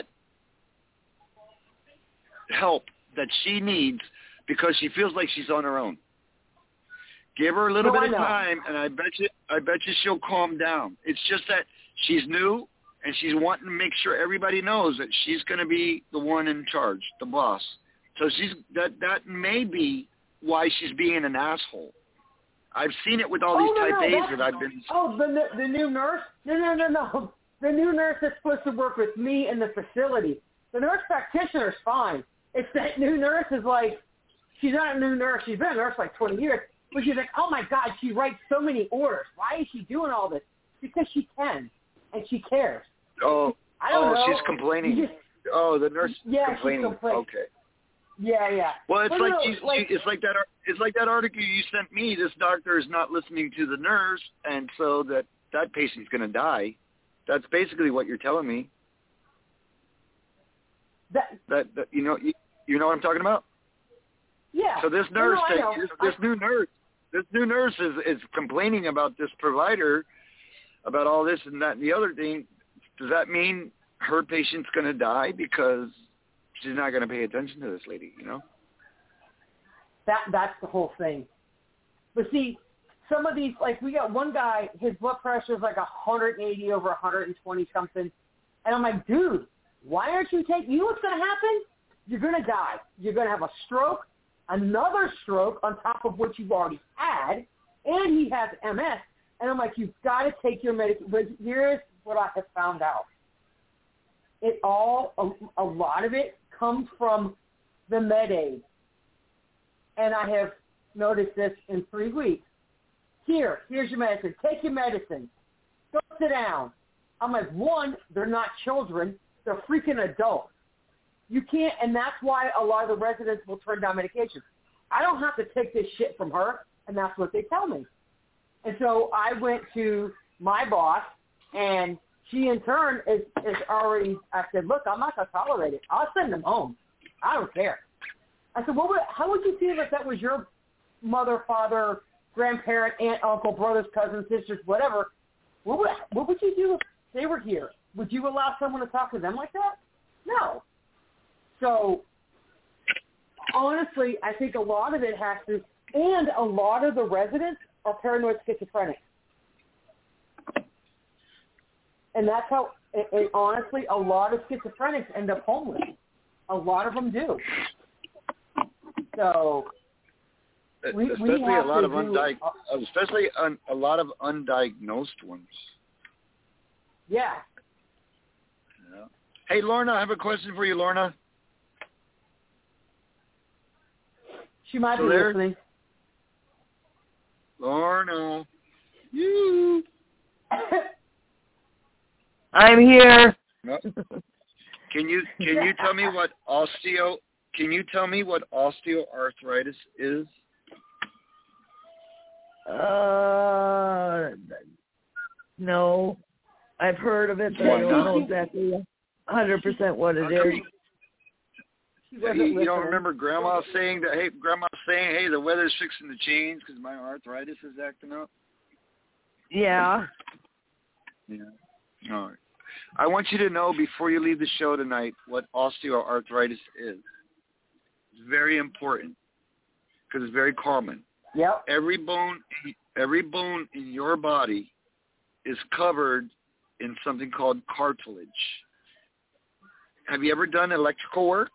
help that she needs because she feels like she's on her own. Give her a little bit of time, and I bet you she'll calm down. It's just that she's new, and she's wanting to make sure everybody knows that she's going to be the one in charge, the boss. So that may be why she's being an asshole. I've seen it with all these type A's that I've been. Oh, the new nurse? No. The new nurse that's supposed to work with me in the facility. The nurse practitioner is fine. It's that new nurse is like, she's not a new nurse. She's been a nurse like 20 years. But she's like, oh, my God, she writes so many orders. Why is she doing all this? Because she can, and she cares. Oh, I don't know. She's complaining. The nurse is complaining. She's complaining. Okay. Yeah. Well, it's like that article you sent me. This doctor is not listening to the nurse, and so that patient's going to die. That's basically what you're telling me. That you know what I'm talking about? Yeah. So this nurse, this new nurse is complaining about this provider, about all this and that and the other thing. Does that mean her patient's going to die because she's not going to pay attention to this lady? You know. That's the whole thing. But see, some of these, like we got one guy, his blood pressure is like 180 over 120 something, and I'm like, dude, why aren't you taking? You know what's going to happen? You're going to die. You're going to have a stroke, another stroke on top of what you've already had, and he has MS. And I'm like, you've got to take your medication. But here's what I have found out. A lot of it comes from the Med-Aid. And I have noticed this in 3 weeks. Here's your medicine. Take your medicine. Go sit down. I'm like, one, they're not children. They're freaking adults. You can't, and that's why a lot of the residents will turn down medication. I don't have to take this shit from her, and that's what they tell me. And so I went to my boss, and she in turn is already, I said, look, I'm not going to tolerate it. I'll send them home. I don't care. I said, how would you feel if that was your mother, father, grandparent, aunt, uncle, brothers, cousins, sisters, whatever? What would you do if they were here? Would you allow someone to talk to them like that? No. So, honestly, I think a lot of it has to, and a lot of the residents are paranoid schizophrenic. And that's how, honestly, a lot of schizophrenics end up homeless. A lot of them do. So, especially a lot of undiagnosed ones. Yeah. Hey, Lorna, I have a question for you, Lorna. She might be listening. Lorna. You. I'm here. No. Can you tell me what osteoarthritis is? No. I've heard of it, but I don't know exactly 100% what it is. You don't remember Grandma saying that? Hey, Grandma saying, "Hey, the weather's fixing to change because my arthritis is acting up." Yeah. Yeah. All right. I want you to know before you leave the show tonight what osteoarthritis is. It's very important because it's very common. Yep. Every bone in your body is covered in something called cartilage. Have you ever done electrical work?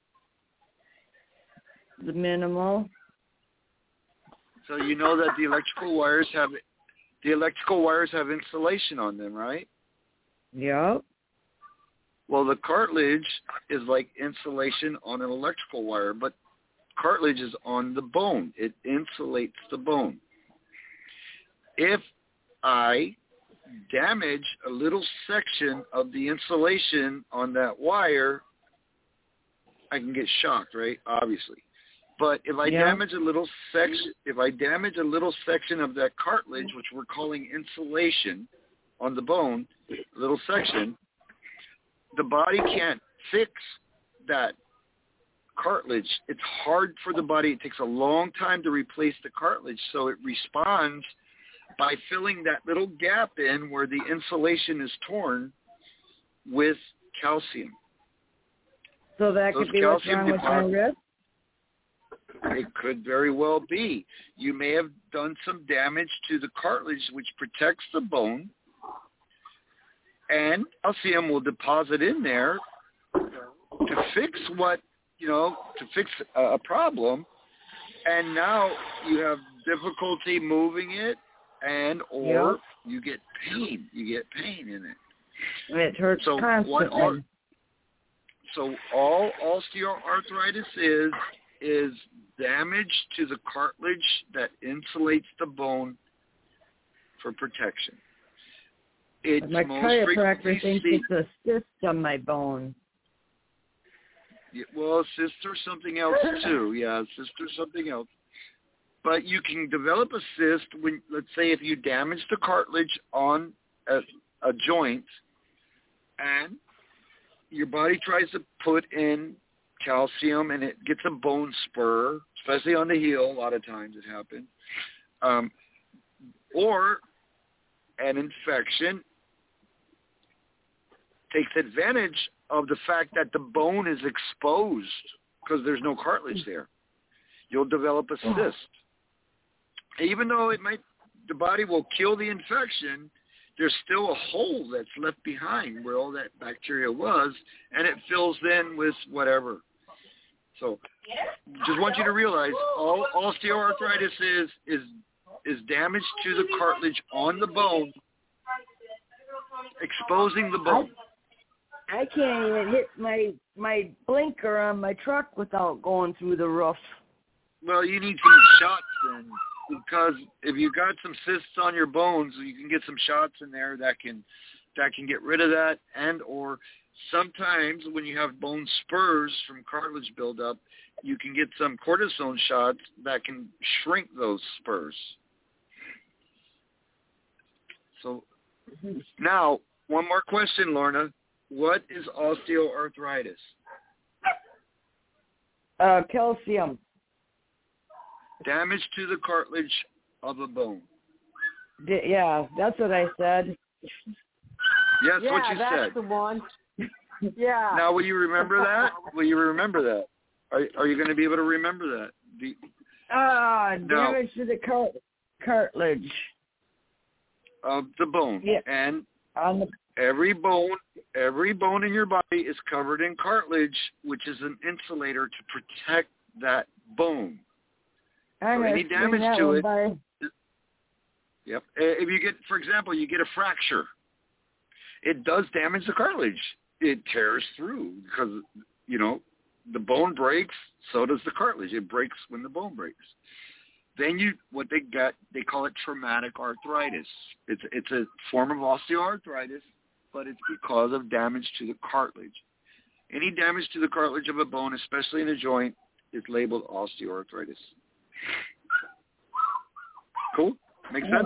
The minimal. So you know that the electrical wires have insulation on them, right? Yep. Well, the cartilage is like insulation on an electrical wire, but cartilage is on the bone. It insulates the bone. If I damage a little section of the insulation on that wire, I can get shocked, right? Obviously. But if I damage a little section, of that cartilage, which we're calling insulation on the bone, a little section, the body can't fix that cartilage. It's hard for the body. It takes a long time to replace the cartilage, so it responds by filling that little gap in where the insulation is torn with calcium. So that could be what's wrong with my wrist? It could very well be. You may have done some damage to the cartilage, which protects the bone, and calcium will deposit in there to fix a problem, and now you have difficulty moving it, or you get pain. You get pain in it. And it hurts constantly. So all osteoarthritis is damage to the cartilage that insulates the bone for protection. My chiropractor thinks it's a cyst on my bone. Well, cyst or something else too. Yeah, cyst or something else. But you can develop a cyst when, let's say, if you damage the cartilage on a joint, and your body tries to put in calcium and it gets a bone spur, especially on the heel. A lot of times it happens. Or an infection takes advantage of the fact that the bone is exposed because there's no cartilage there. You'll develop a cyst. Even though the body will kill the infection, there's still a hole that's left behind where all that bacteria was, and it fills in with whatever. So just want you to realize all osteoarthritis is damage to the cartilage on the bone, exposing the bone. I can't even hit my blinker on my truck without going through the roof. Well, you need some shots then, because if you got some cysts on your bones, you can get some shots in there that can get rid of that, and or sometimes when you have bone spurs from cartilage buildup, you can get some cortisone shots that can shrink those spurs. So now, one more question, Lorna. What is osteoarthritis? Calcium. Damage to the cartilage of a bone. Yeah, that's what I said. Yes, what you said. Yeah, that's the one. Yeah. Now, will you remember that? Will you remember that? Are you going to be able to remember that? Damage to the cartilage of the bone. Yeah. And on every bone in your body is covered in cartilage, which is an insulator to protect that bone. So any damage to it. Yep. If you get, for example, you get a fracture, it does damage the cartilage. It tears through because, the bone breaks, so does the cartilage. It breaks when the bone breaks. Then they call it traumatic arthritis. It's a form of osteoarthritis, but it's because of damage to the cartilage. Any damage to the cartilage of a bone, especially in a joint, is labeled osteoarthritis. Cool? Make sense?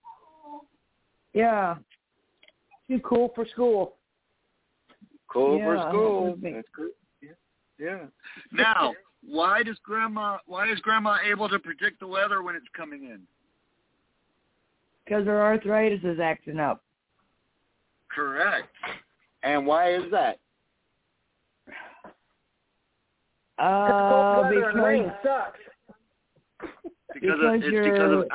Yeah. Too cool for school. Cool for school. That's good. Yeah. Now, why is Grandma able to predict the weather when it's coming in? Because her arthritis is acting up. Correct. And why is that? Because rain sucks. Because of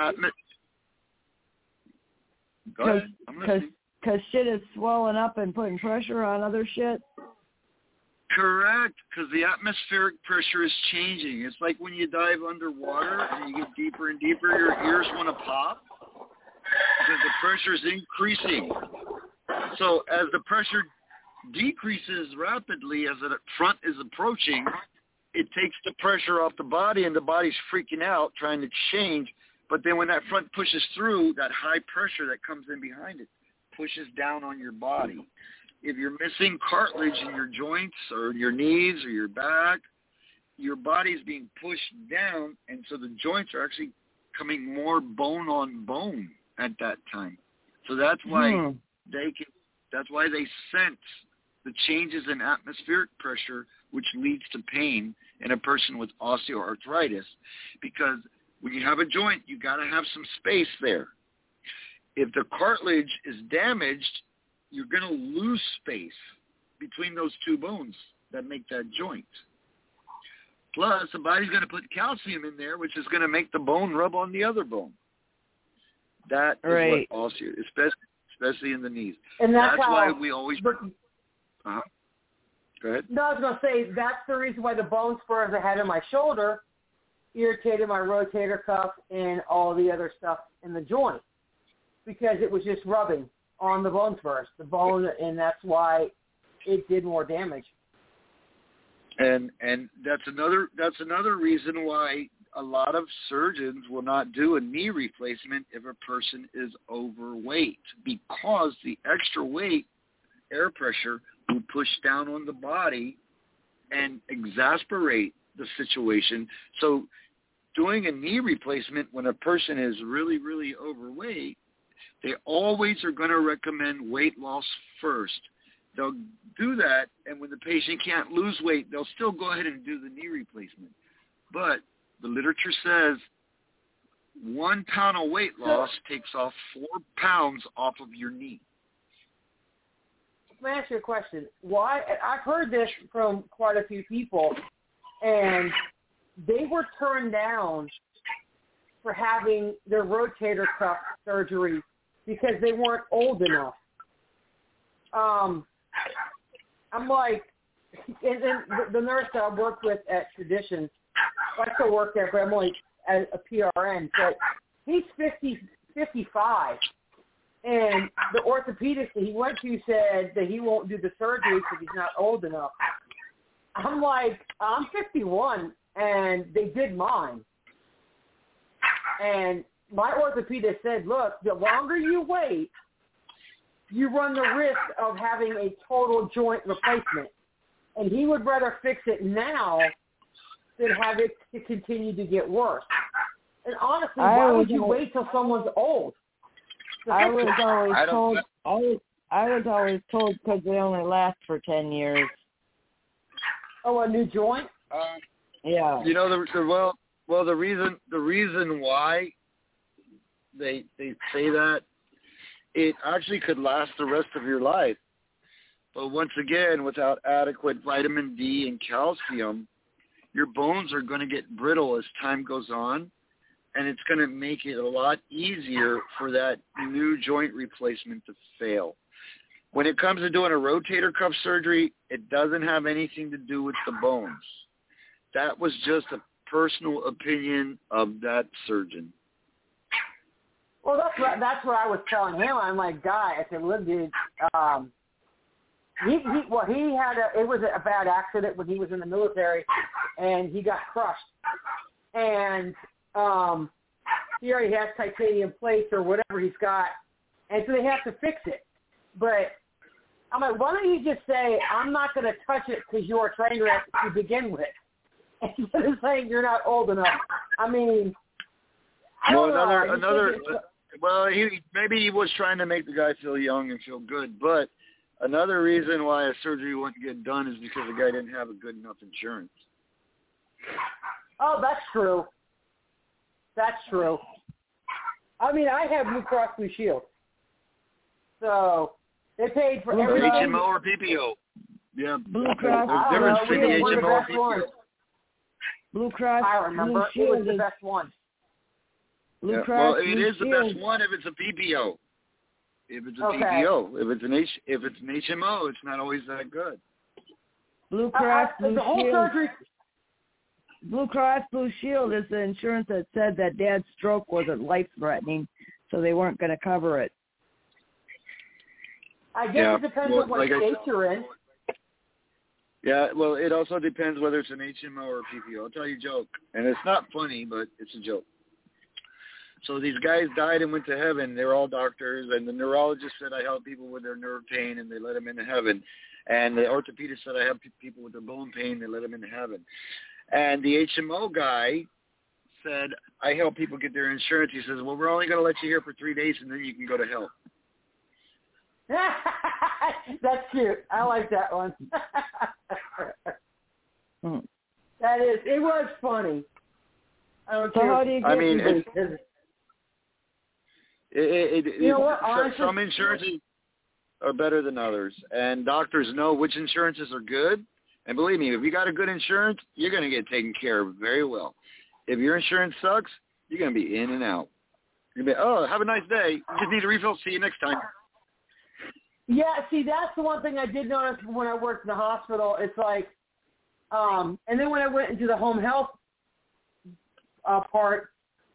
Go ahead. I'm listening. Because shit is swelling up and putting pressure on other shit. Correct, because the atmospheric pressure is changing. It's like when you dive underwater and you get deeper and deeper, your ears want to pop because the pressure is increasing. So as the pressure decreases rapidly as the front is approaching, it takes the pressure off the body, and the body's freaking out trying to change. But then when that front pushes through, that high pressure that comes in behind it pushes down on your body. If you're missing cartilage in your joints or your knees or your back, your body's being pushed down, and so the joints are actually coming more bone on bone at that time. So that's why that's why they sense the changes in atmospheric pressure, which leads to pain in a person with osteoarthritis, because when you have a joint, you got to have some space there. If the cartilage is damaged, you're going to lose space between those two bones that make that joint. Plus, the body's going to put calcium in there, which is going to make the bone rub on the other bone. That is what osteo, especially in the knees. And that's why we always. Go ahead. No, I was going to say that's the reason why the bone spurs I had in my shoulder irritated my rotator cuff and all the other stuff in the joint, because it was just rubbing on the bone spurs, the bone, and that's why it did more damage. And that's another reason why a lot of surgeons will not do a knee replacement if a person is overweight, because the extra weight, air pressure, will push down on the body and exacerbate the situation. So doing a knee replacement when a person is really, really overweight, they always are going to recommend weight loss first. They'll do that, and when the patient can't lose weight, they'll still go ahead and do the knee replacement. But the literature says 1 pound of weight loss takes off 4 pounds off of your knee. Let me ask you a question. Why? I've heard this from quite a few people, and they were turned down for having their rotator cuff surgery because they weren't old enough. I'm like, and the nurse that I worked with at Traditions, I still work there, but I'm only a PRN, but he's 55. And the orthopedist that he went to said that he won't do the surgery because he's not old enough. I'm like, I'm 51, and they did mine. And my orthopedist said, look, the longer you wait, you run the risk of having a total joint replacement. And he would rather fix it now than have it to continue to get worse. And honestly, why would you wait till someone's old? I was always told because they only last for 10 years. Oh, a new joint? Yeah. You know, the reason why they say that, it actually could last the rest of your life. But once again, without adequate vitamin D and calcium, your bones are going to get brittle as time goes on, and it's going to make it a lot easier for that new joint replacement to fail. When it comes to doing a rotator cuff surgery, it doesn't have anything to do with the bones. That was just a personal opinion of that surgeon. Well, that's what I was telling him. I'm like, guy, I said, look, dude, he had it was a bad accident when he was in the military, and he got crushed. And he already has titanium plates or whatever he's got, and so they have to fix it. But I'm like, why don't you just say, I'm not going to touch it because you're a train wreck to begin with, instead of saying you're not old enough. I mean, I don't know. Well, maybe he was trying to make the guy feel young and feel good, but another reason why a surgery wouldn't get done is because the guy didn't have a good enough insurance. Oh, that's true. That's true. I mean, I have Blue Cross Blue Shield. So they paid for everything. HMO or PPO? Yeah. Blue Cross. There's a difference between the HMO and PPO. Blue Cross. I remember. It was the best one. Blue Cross. Well, it is the best one if it's a PPO. If it's a PPO, if it's an HMO, it's not always that good. Blue Cross Blue the whole Shield. Surgery. Blue Cross Blue Shield is the insurance that said that Dad's stroke wasn't life-threatening, so they weren't going to cover it. I guess it depends on what state you're in. Yeah, well, it also depends whether it's an HMO or a PPO. I'll tell you a joke, and it's not funny, but it's a joke. So these guys died and went to heaven. They're all doctors, and the neurologist said, I help people with their nerve pain, and they let them into heaven. And the orthopedist said, I help people with their bone pain, they let them into heaven. And the HMO guy said, I help people get their insurance. He says, well, we're only going to let you here for 3 days, and then you can go to hell. That's cute. I like that one. That is, it was funny. I don't care. How do you get you know what? Honestly, some insurances are better than others, and doctors know which insurances are good. And believe me, if you got a good insurance, you're going to get taken care of very well. If your insurance sucks, you're going to be in and out. You're going to be, oh, have a nice day. You just need a refill. See you next time. Yeah, see, that's the one thing I did notice when I worked in the hospital. It's like, and then when I went into the home health part,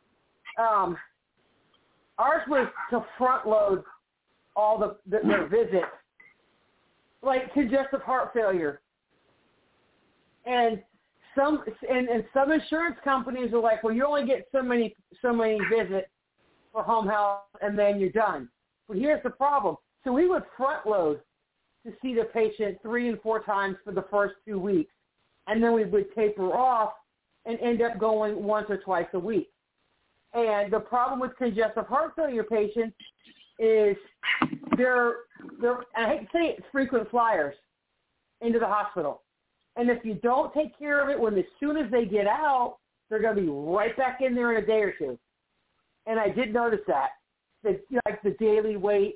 ours was to front load all the visits, like congestive heart failure. And some insurance companies are like, well, you only get so many visits for home health, and then you're done. But here's the problem. So we would front load to see the patient 3 and 4 times for the first 2 weeks, and then we would taper off and end up going once or twice a week. And the problem with congestive heart failure patients is they're I hate to say it, frequent flyers into the hospital. And if you don't take care of it as soon as they get out, they're going to be right back in there in a day or two. And I did notice that like the daily weight,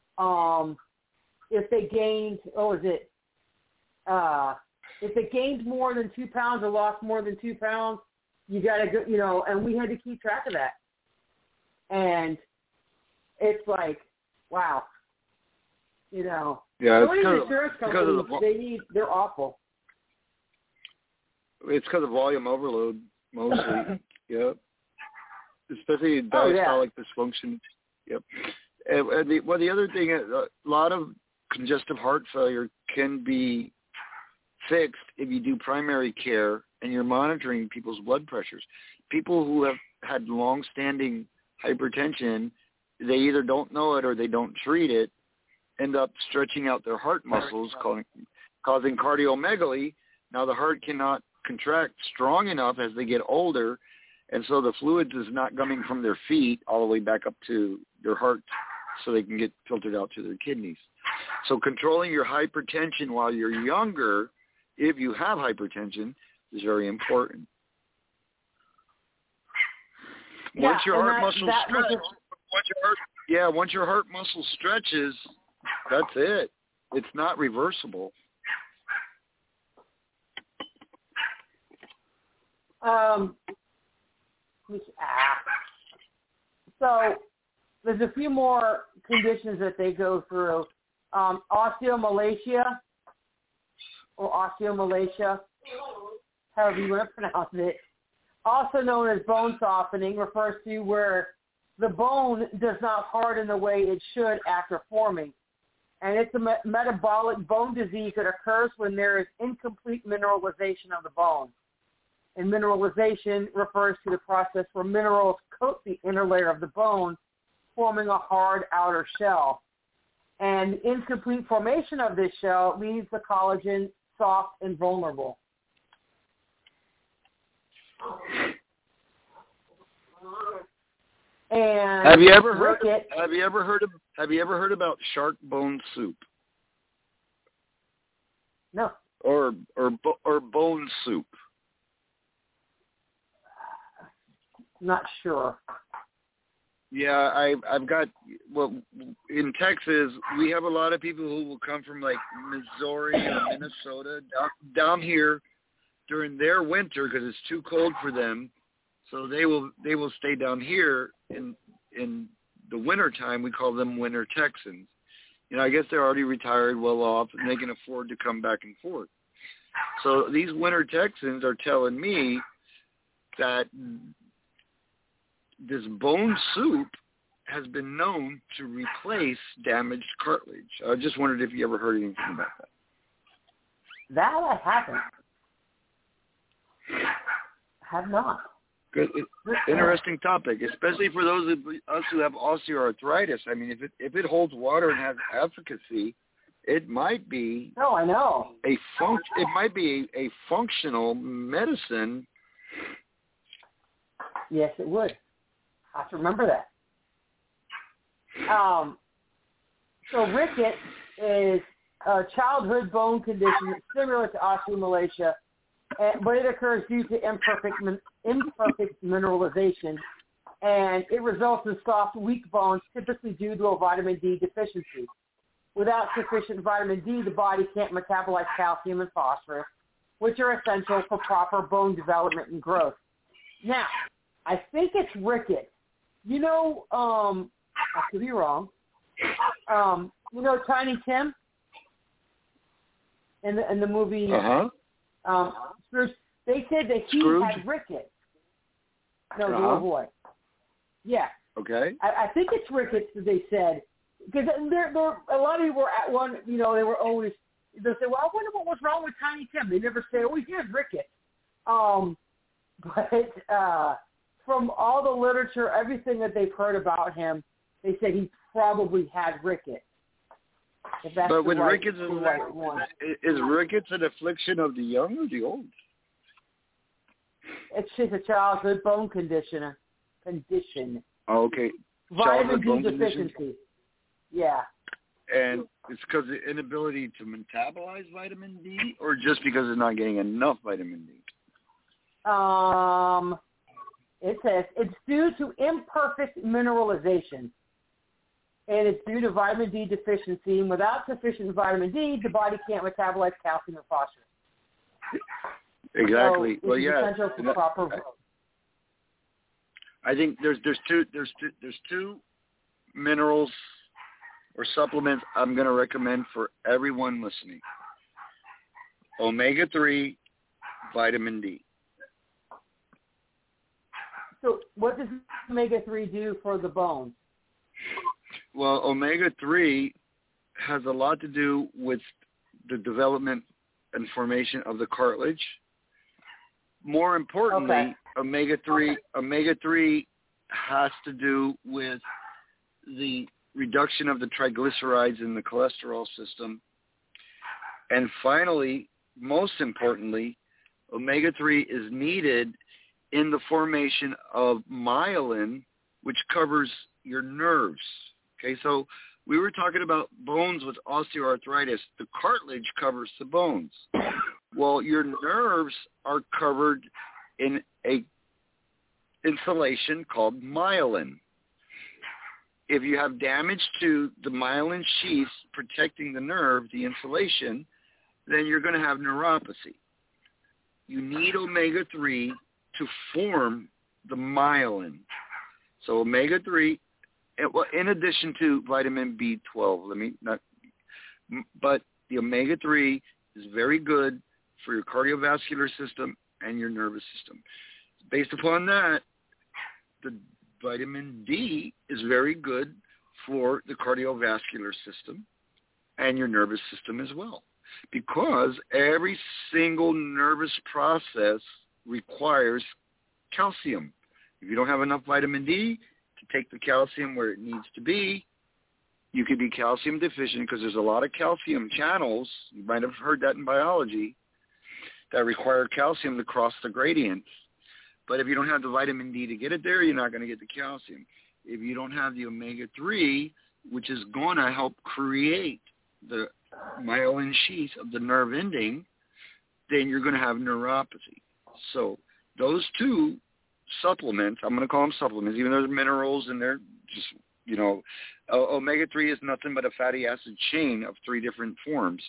if they gained, if they gained more than 2 pounds or lost more than 2 pounds, you got to go, and we had to keep track of that. And it's like, wow, Yeah, it's insurance companies, they're awful. It's because of volume overload, mostly. Yep. Especially diastolic dysfunction. Yep. And the other thing is, a lot of congestive heart failure can be fixed if you do primary care and you're monitoring people's blood pressures. People who have had long-standing hypertension, they either don't know it or they don't treat it, end up stretching out their heart muscles, causing cardiomegaly. Now the heart cannot contract strong enough as they get older, and so the fluids is not coming from their feet all the way back up to their heart so they can get filtered out to their kidneys. So controlling your hypertension while you're younger, if you have hypertension, is very important. Once your heart muscle stretches, that's it. It's not reversible. So there's a few more conditions that they go through. Osteomalacia, however you want to pronounce it, also known as bone softening, refers to where the bone does not harden the way it should after forming. And it's a metabolic bone disease that occurs when there is incomplete mineralization of the bone. And mineralization refers to the process where minerals coat the inner layer of the bone, forming a hard outer shell. And incomplete formation of this shell leaves the collagen soft and vulnerable. And have you ever heard about shark bone soup? No. Or bone soup? Not sure. Yeah, I've got, in Texas, we have a lot of people who will come from like Missouri or Minnesota down here during their winter because it's too cold for them. So they will stay down here in the winter time. We call them winter Texans. I guess they're already retired, well off, and they can afford to come back and forth. So these winter Texans are telling me that this bone soup has been known to replace damaged cartilage. I just wondered if you ever heard anything about that. That I haven't. Have not. Good, interesting topic, especially for those of us who have osteoarthritis. I mean, if it holds water and has efficacy, It might be. No, I know. It might be a functional medicine. Yes, it would. I have to remember that. So rickets is a childhood bone condition that's similar to osteomalacia, but it occurs due to imperfect mineralization, and it results in soft, weak bones, typically due to a vitamin D deficiency. Without sufficient vitamin D, the body can't metabolize calcium and phosphorus, which are essential for proper bone development and growth. Now, I think it's rickets. You know, I could be wrong. You know Tiny Tim in the movie. Scrooge. They said that he had rickets. No, the little boy. Yeah. Okay. I think it's rickets that they said, because there a lot of people were at one. You know, they were always they say, "Well, I wonder what was wrong with Tiny Tim." They never say, "Oh, he had rickets." But from all the literature, everything that they've heard about him, they said he probably had rickets. But with rickets, is rickets an affliction of the young or the old? It's just a childhood bone condition. Oh, okay. Vitamin D deficiency. Yeah. And it's because of the inability to metabolize vitamin D, or just because it's not getting enough vitamin D? It says it's due to imperfect mineralization, and it's due to vitamin D deficiency. And without sufficient vitamin D, the body can't metabolize calcium and phosphorus. Exactly. So it's essential for proper growth. I think there's two minerals or supplements I'm going to recommend for everyone listening. Omega-3, vitamin D. So what does omega-3 do for the bones? Well, omega-3 has a lot to do with the development and formation of the cartilage. More importantly, omega-3 has to do with the reduction of the triglycerides in the cholesterol system. And finally, most importantly, omega-3 is needed in the formation of myelin, which covers your nerves. Okay, so we were talking about bones with osteoarthritis. The cartilage covers the bones. Well, your nerves are covered in a insulation called myelin. If you have damage to the myelin sheaths protecting the nerve, the insulation, then you're going to have neuropathy. You need omega-3 to form the myelin. So omega-3, in addition to vitamin B12, but the omega-3 is very good for your cardiovascular system and your nervous system. Based upon that, the vitamin D is very good for the cardiovascular system and your nervous system as well, because every single nervous process requires calcium. If you don't have enough vitamin D to take the calcium where it needs to be, you could be calcium deficient, because there's a lot of calcium channels, you might have heard that in biology, that require calcium to cross the gradient. But if you don't have the vitamin D to get it there, you're not going to get the calcium. If you don't have the omega-3, which is going to help create the myelin sheath of the nerve ending, then you're going to have neuropathy. So those two supplements, I'm going to call them supplements, even though they're minerals and they're just, omega-3 is nothing but a fatty acid chain of 3 different forms.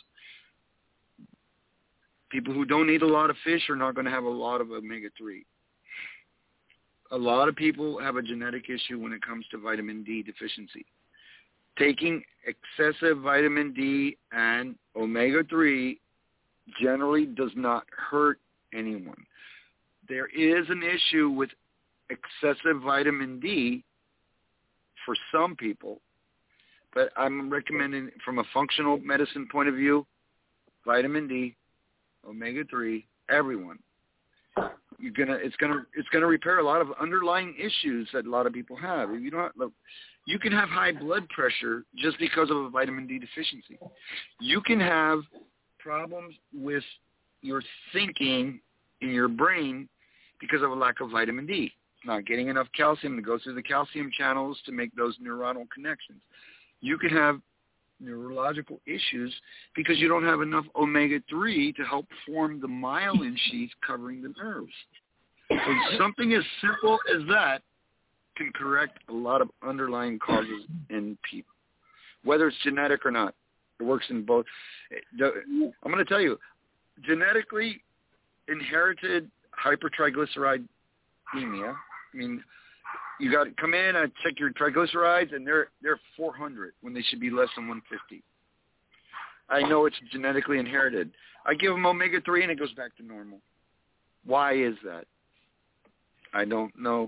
People who don't eat a lot of fish are not going to have a lot of omega-3. A lot of people have a genetic issue when it comes to vitamin D deficiency. Taking excessive vitamin D and omega-3 generally does not hurt anyone. There is an issue with excessive vitamin D for some people, but I'm recommending, from a functional medicine point of view, vitamin D, omega-3, everyone. it's gonna repair a lot of underlying issues that a lot of people have. If you don't, you can have high blood pressure just because of a vitamin D deficiency. You can have problems with your thinking in your brain because of a lack of vitamin D. Not getting enough calcium to go through the calcium channels to make those neuronal connections. You can have neurological issues because you don't have enough omega-3 to help form the myelin sheath covering the nerves. So something as simple as that can correct a lot of underlying causes in people, whether it's genetic or not. It works in both. I'm going to tell you, genetically inherited hypertriglyceridemia, I mean, you got to come in and check your triglycerides, and they're 400 when they should be less than 150. I know it's genetically inherited. I give them omega-3, and it goes back to normal. Why is that? I don't know.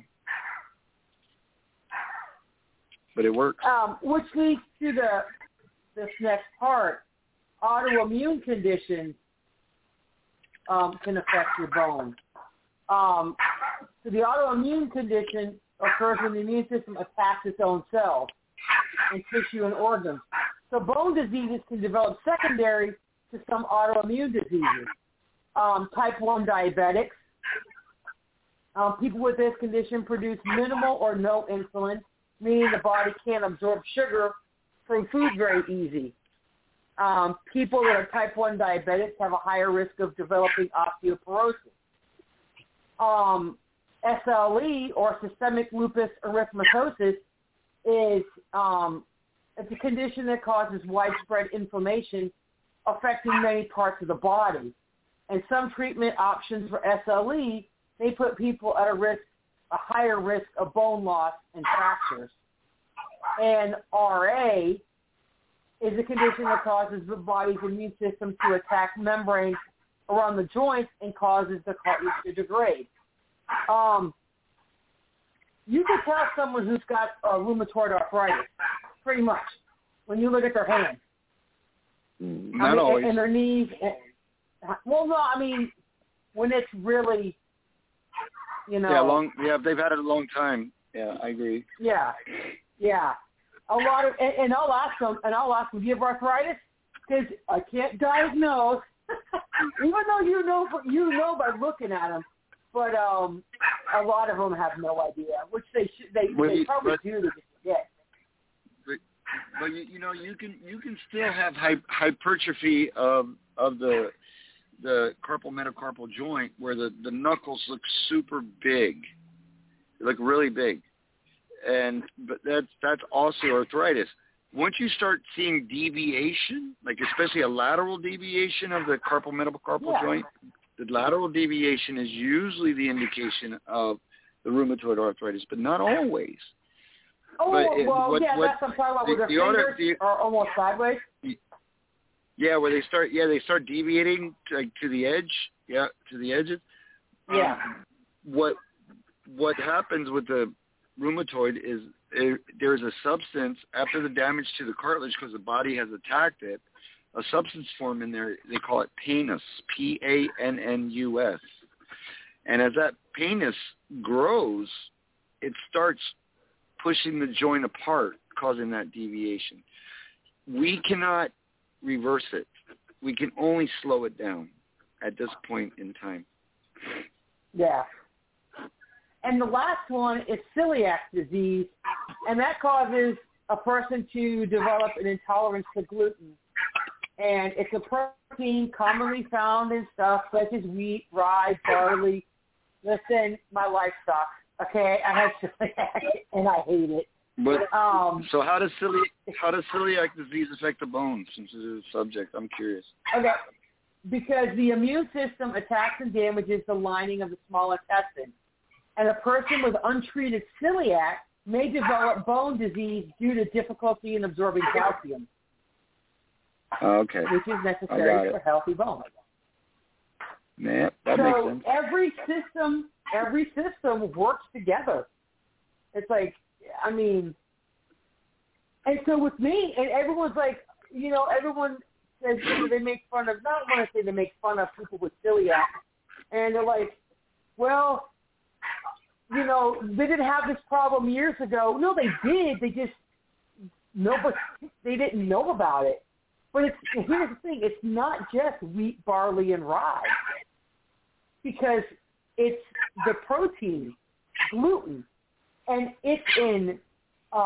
But it works. Which leads to this next part. Autoimmune conditions can affect your bones. So the autoimmune condition occurs when the immune system attacks its own cells and tissue and organs. So bone diseases can develop secondary to some autoimmune diseases. Type 1 diabetics. People with this condition produce minimal or no insulin, meaning the body can't absorb sugar from food very easy. People that are type 1 diabetics have a higher risk of developing osteoporosis. SLE, or systemic lupus erythematosus, is it's a condition that causes widespread inflammation affecting many parts of the body. And some treatment options for SLE, they put people at a higher risk of bone loss and fractures. And RA is a condition that causes the body's immune system to attack membranes around the joints and causes the cartilage to degrade. You can tell someone who's got rheumatoid arthritis, pretty much, when you look at their hands. Not always. And their knees. Well, no, I mean, when it's really, Yeah, they've had it a long time. Yeah, I agree. Yeah. A lot of, and I'll ask them, do you have arthritis? Because I can't diagnose, even though you know by looking at them. But a lot of them have no idea, which they probably do to forget. But you can still have hypertrophy of the carpal metacarpal joint where the knuckles look super big, they look really big, but that's osteoarthritis. Once you start seeing deviation, like especially a lateral deviation of the carpal metacarpal joint, the lateral deviation is usually the indication of the rheumatoid arthritis, but not always. Oh, that's what I'm talking about, where their fingers are almost sideways. Yeah, where they start deviating to the edge. Yeah, to the edges. Yeah. What happens with the rheumatoid is there's a substance after the damage to the cartilage because the body has attacked it. A substance form in there, they call it pannus, Pannus. And as that pannus grows, it starts pushing the joint apart, causing that deviation. We cannot reverse it. We can only slow it down at this point in time. Yeah. And the last one is celiac disease, and that causes a person to develop an intolerance to gluten. And it's a protein commonly found in stuff such as wheat, rye, barley. Listen, my life sucks. Okay, I have celiac, and I hate it. But so how does celiac disease affect the bones? Since it is a subject, I'm curious. Okay, because the immune system attacks and damages the lining of the small intestine, and a person with untreated celiac may develop bone disease due to difficulty in absorbing calcium. Okay. Which is necessary for healthy bones. Yeah, that makes sense. Every system works together. It's like, I mean, and so with me, and everyone's like, everyone says they make fun of, not want to say they make fun of people with celiac, and they're like, well, they didn't have this problem years ago. No, they did. They just they didn't know about it. But here's the thing: it's not just wheat, barley, and rye, because it's the protein, gluten, and it's in a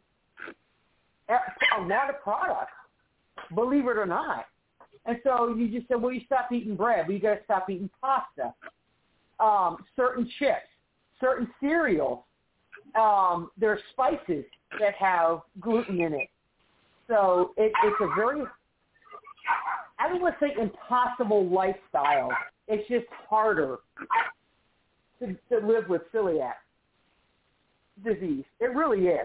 lot of products, believe it or not. And so you just said, well, you stop eating bread. Well, you got to stop eating pasta, certain chips, certain cereals. There are spices that have gluten in it. So it's a very, I don't want to say impossible lifestyle. It's just harder to live with celiac disease. It really is.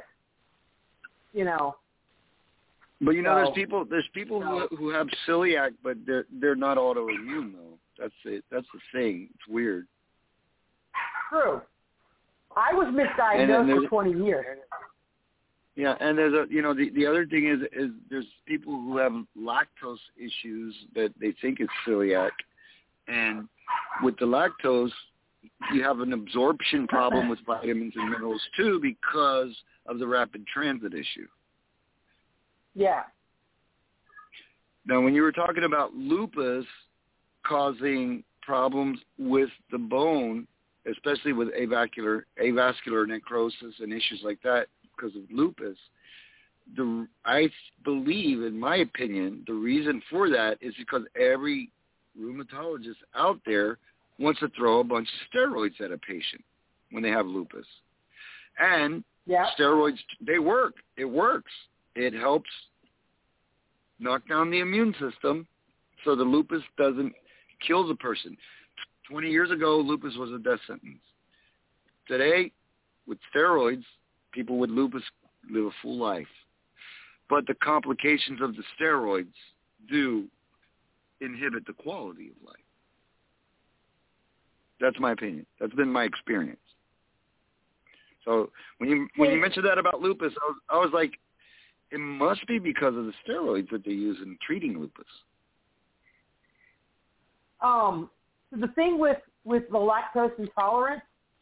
But there's people who have celiac, but they're not autoimmune though. That's it. That's the thing. It's weird. True. I was misdiagnosed for 20 years. Yeah, and there's the other thing is there's people who have lactose issues that they think is celiac, and with the lactose, you have an absorption problem with vitamins and minerals too because of the rapid transit issue. Yeah. Now, when you were talking about lupus causing problems with the bone, especially with avascular necrosis and issues like that because of lupus, I believe, in my opinion, the reason for that is because every rheumatologist out there wants to throw a bunch of steroids at a patient when they have lupus. And steroids, they work. It works. It helps knock down the immune system so the lupus doesn't kill the person. 20 years ago, lupus was a death sentence. Today, with steroids, people with lupus live a full life. But the complications of the steroids do inhibit the quality of life. That's my opinion. That's been my experience. So when you mentioned that about lupus, I was like, it must be because of the steroids that they use in treating lupus. So the thing with the lactose intolerance,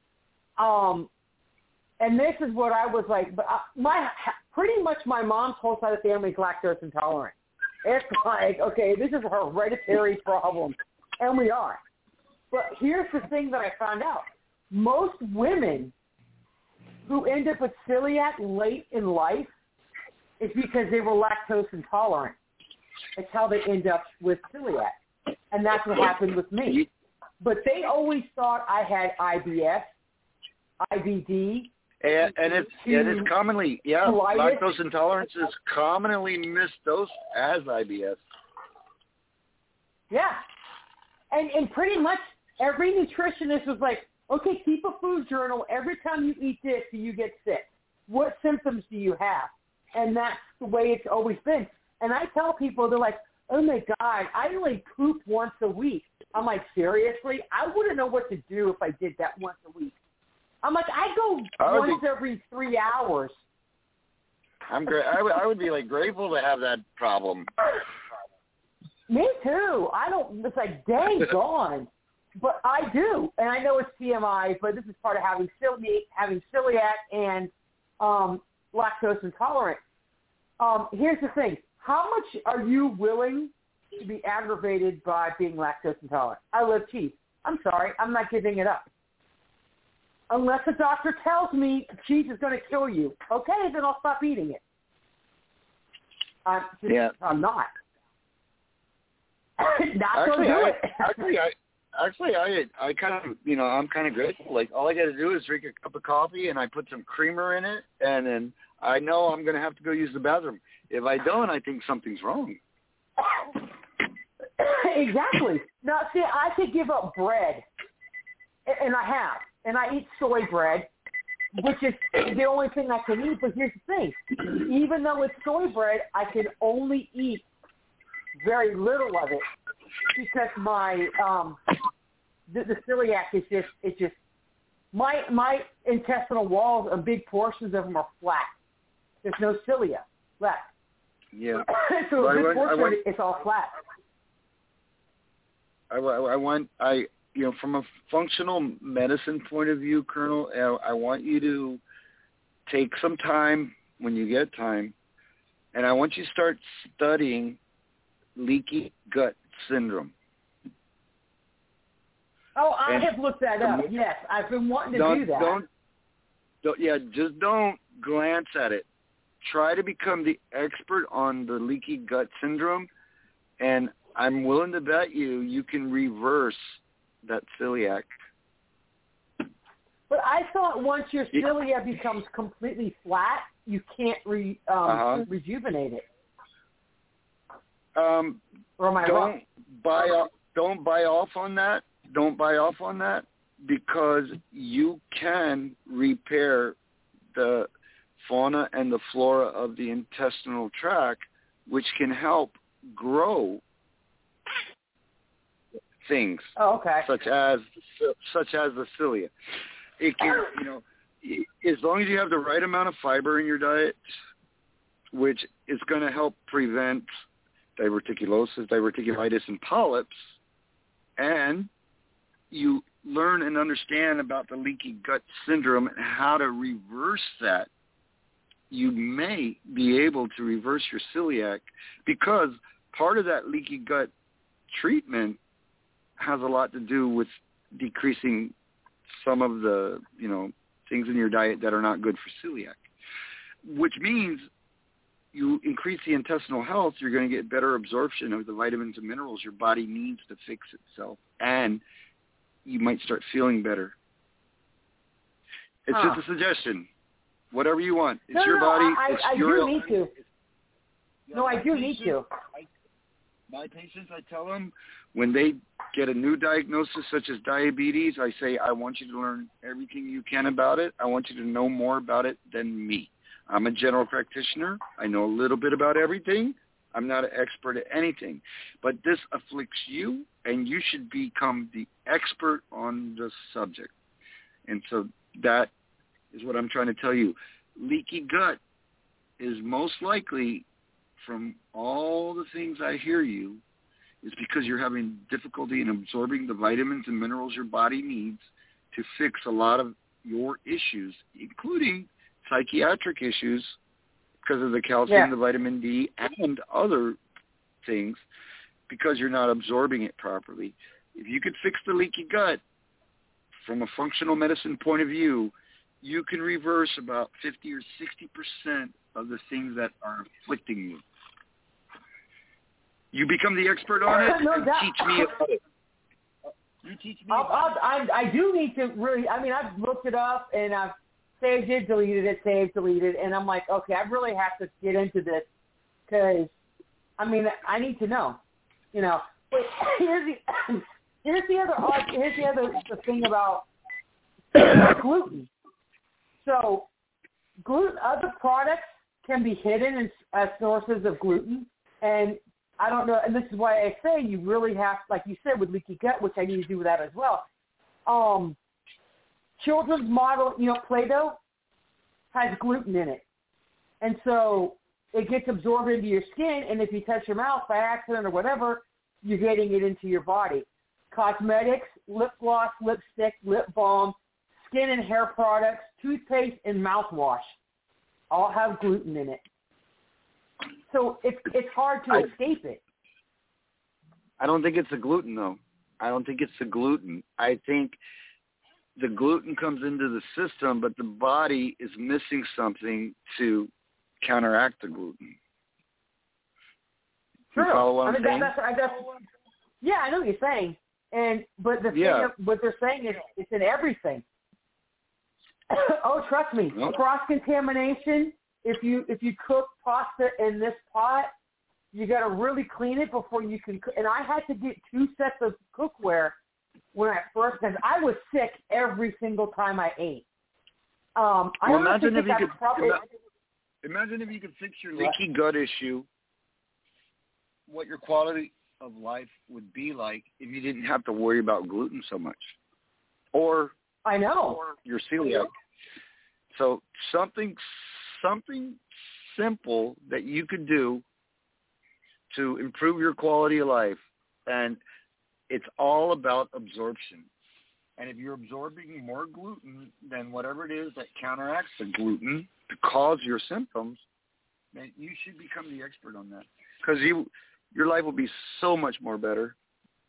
and this is what I was like, but pretty much my mom's whole side of the family is lactose intolerant. It's like, okay, this is a hereditary problem, and we are. But here's the thing that I found out. Most women who end up with celiac late in life is because they were lactose intolerant. It's how they end up with celiac. And that's what happened with me. But they always thought I had IBS, IBD. And it's commonly, lactose intolerance is commonly misdosed as IBS. Yeah. And pretty much every nutritionist was like, okay, keep a food journal. Every time you eat this, do you get sick? What symptoms do you have? And that's the way it's always been. And I tell people, they're like, oh, my God, I only poop once a week. I'm like, seriously? I wouldn't know what to do if I did that once a week. I'm like, I go once every 3 hours. I would be, grateful to have that problem. Me too. It's like, dang gone. But I do. And I know it's TMI, but this is part of having celiac and lactose intolerant. Here's the thing. How much are you willing to be aggravated by being lactose intolerant? I love cheese. I'm sorry. I'm not giving it up. Unless the doctor tells me cheese is going to kill you. Okay, then I'll stop eating it. I'm not. Not going to do it. Actually, I kind of, I'm kind of grateful. Like, all I got to do is drink a cup of coffee, and I put some creamer in it, and then I know I'm going to have to go use the bathroom. If I don't, I think something's wrong. Exactly. Now, see, I could give up bread, and I have, and I eat soy bread, which is the only thing I can eat. But here's the thing. Even though it's soy bread, I can only eat very little of it because my the celiac is just my intestinal walls, big portions of them are flat. There's no cilia left. Yeah. So a big portion it's all flat. from a functional medicine point of view, Colonel, I want you to take some time when you get time, and I want you to start studying leaky gut syndrome. Oh, I have looked that up. Yes, I've been wanting to do that. Just don't glance at it. Try to become the expert on the leaky gut syndrome, and I'm willing to bet you can reverse that celiac. But I thought once your cilia becomes completely flat, you can't rejuvenate it. Or am I wrong? Don't buy off on that. Don't buy off on that, because you can repair the fauna and the flora of the intestinal tract, which can help grow things. Oh, okay. Such as the cilia. It can, as long as you have the right amount of fiber in your diet, which is going to help prevent diverticulosis, diverticulitis, and polyps, and you learn and understand about the leaky gut syndrome and how to reverse that, you may be able to reverse your celiac, because part of that leaky gut treatment has a lot to do with decreasing some of the, things in your diet that are not good for celiac, which means you increase the intestinal health, you're going to get better absorption of the vitamins and minerals your body needs to fix itself, and you might start feeling better. It's just a suggestion. Whatever you want. It's your body. I do need to. No, I do need to. My patients, I tell them, when they get a new diagnosis such as diabetes, I say, I want you to learn everything you can about it. I want you to know more about it than me. I'm a general practitioner. I know a little bit about everything. I'm not an expert at anything. But this afflicts you, and you should become the expert on the subject. And so that is what I'm trying to tell you. Leaky gut is most likely, from all the things I hear you, is because you're having difficulty in absorbing the vitamins and minerals your body needs to fix a lot of your issues, including psychiatric issues because of the calcium, the vitamin D, and other things, because you're not absorbing it properly. If you could fix the leaky gut from a functional medicine point of view, you can reverse about 50 or 60% of the things that are afflicting you. You become the expert on it and teach me about it. You teach me about it. I do need to really, I've looked it up and I've saved it, deleted it, saved, deleted, and I'm like, okay, I really have to get into this because, I need to know, But here's the other thing about gluten. So other products can be hidden as sources of gluten, and I don't know, and this is why I say you really have, like you said, with leaky gut, which I need to do with that as well. Children's model, Play-Doh has gluten in it. And so it gets absorbed into your skin, and if you touch your mouth by accident or whatever, you're getting it into your body. Cosmetics, lip gloss, lipstick, lip balm, skin and hair products, toothpaste, and mouthwash all have gluten in it. So it's hard to escape it. I don't think it's the gluten, though. I don't think it's the gluten. I think the gluten comes into the system, but the body is missing something to counteract the gluten. True. You follow what I'm saying? Yeah, I know what you're saying. But the thing, what they're saying is it's in everything. Oh, trust me, cross-contamination. If you cook pasta in this pot, you got to really clean it before you can cook. And I had to get 2 sets of cookware when I first, because I was sick every single time I ate. Imagine if you could fix your leaky gut issue, what your quality of life would be like if you didn't have to worry about gluten so much. Or your celiac. So something simple that you could do to improve your quality of life. And It's all about absorption. And if you're absorbing more gluten than whatever it is that counteracts the gluten to cause your symptoms, then you should become the expert on that. Because your life will be so much more better.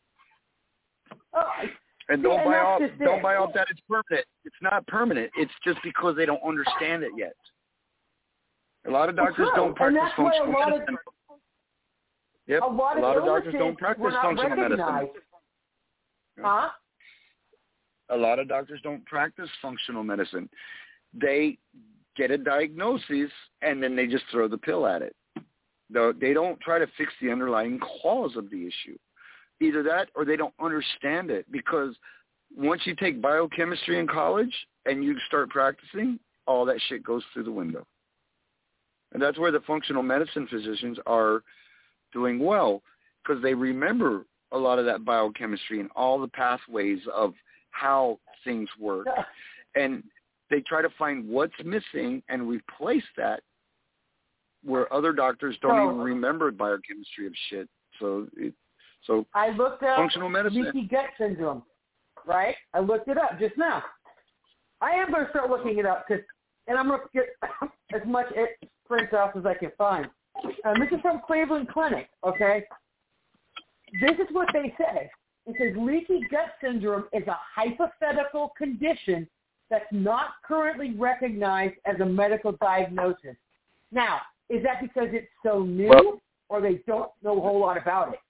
And don't buy off that it's permanent. It's not permanent. It's just because they don't understand it yet. A lot of doctors don't practice functional medicine. Yep. A lot of doctors don't practice functional medicine. Huh? A lot of doctors don't practice functional medicine. They get a diagnosis and then they just throw the pill at it. They don't try to fix the underlying cause of the issue. Either that or they don't understand it, because once you take biochemistry in college and you start practicing, all that shit goes through the window. And that's where the functional medicine physicians are doing well, because they remember a lot of that biochemistry and all the pathways of how things work. And they try to find what's missing and replace that where other doctors don't even remember biochemistry of shit. So I looked up functional medicine. leaky gut syndrome, right? I looked it up just now. I am going to start looking it up, and I'm going to get as much print off as I can find. This is from Cleveland Clinic, okay? This is what they say. It says leaky gut syndrome is a hypothetical condition that's not currently recognized as a medical diagnosis. Now, is that because it's so new, or they don't know a whole lot about it?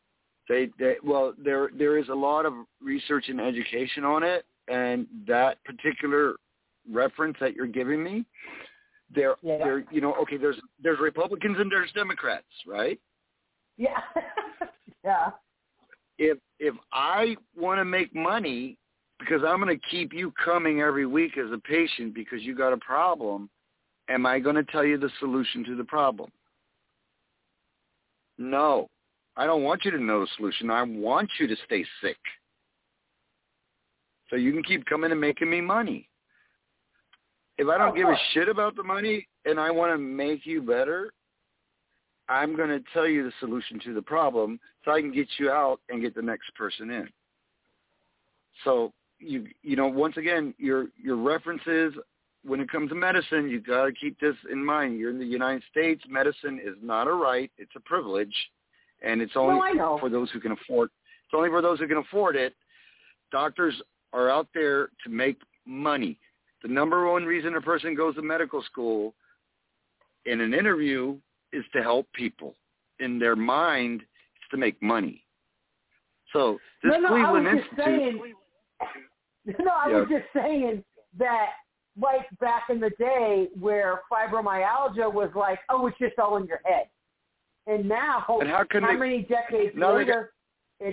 There is a lot of research and education on it, and that particular reference that you're giving me, there's Republicans and there's Democrats, right? Yeah. Yeah. If I want to make money because I'm going to keep you coming every week as a patient because you got a problem, am I going to tell you the solution to the problem? No. I don't want you to know the solution. I want you to stay sick so you can keep coming and making me money. If I don't give a shit about the money and I want to make you better, I'm going to tell you the solution to the problem so I can get you out and get the next person in. So, you know, once again, your references, when it comes to medicine, you got to keep this in mind. You're in the United States. Medicine is not a right. It's a privilege. And it's only for those who can afford. It's only for those who can afford it. Doctors are out there to make money. The number one reason a person goes to medical school in an interview is to help people. In their mind, it's to make money. So this Cleveland Institute. I was just saying that, like back in the day where fibromyalgia was like, oh, it's just all in your head. And now, how many decades later, it's...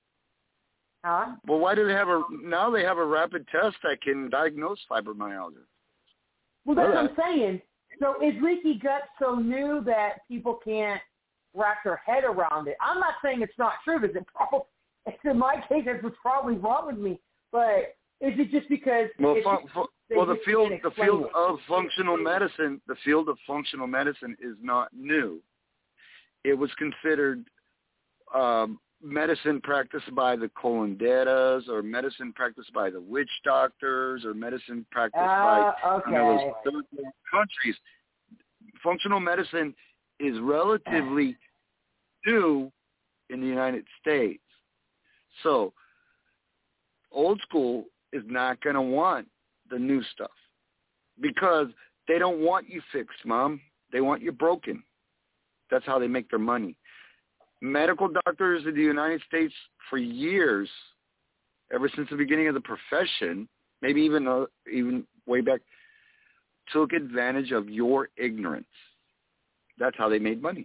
Huh? Well, why do they have now they have a rapid test that can diagnose fibromyalgia? Well, that's what I'm saying. So is leaky gut so new that people can't wrap their head around it? I'm not saying it's not true, because in my case, it was probably wrong with me. But is it just because... the field of functional medicine is not new. It was considered medicine practiced by the Colanderas, or medicine practiced by the witch doctors, or medicine practiced by those third world countries. Functional medicine is relatively new in the United States. So old school is not going to want the new stuff because they don't want you fixed, Mom. They want you broken. That's how they make their money. Medical doctors in the United States for years, ever since the beginning of the profession, maybe even way back, took advantage of your ignorance. That's how they made money.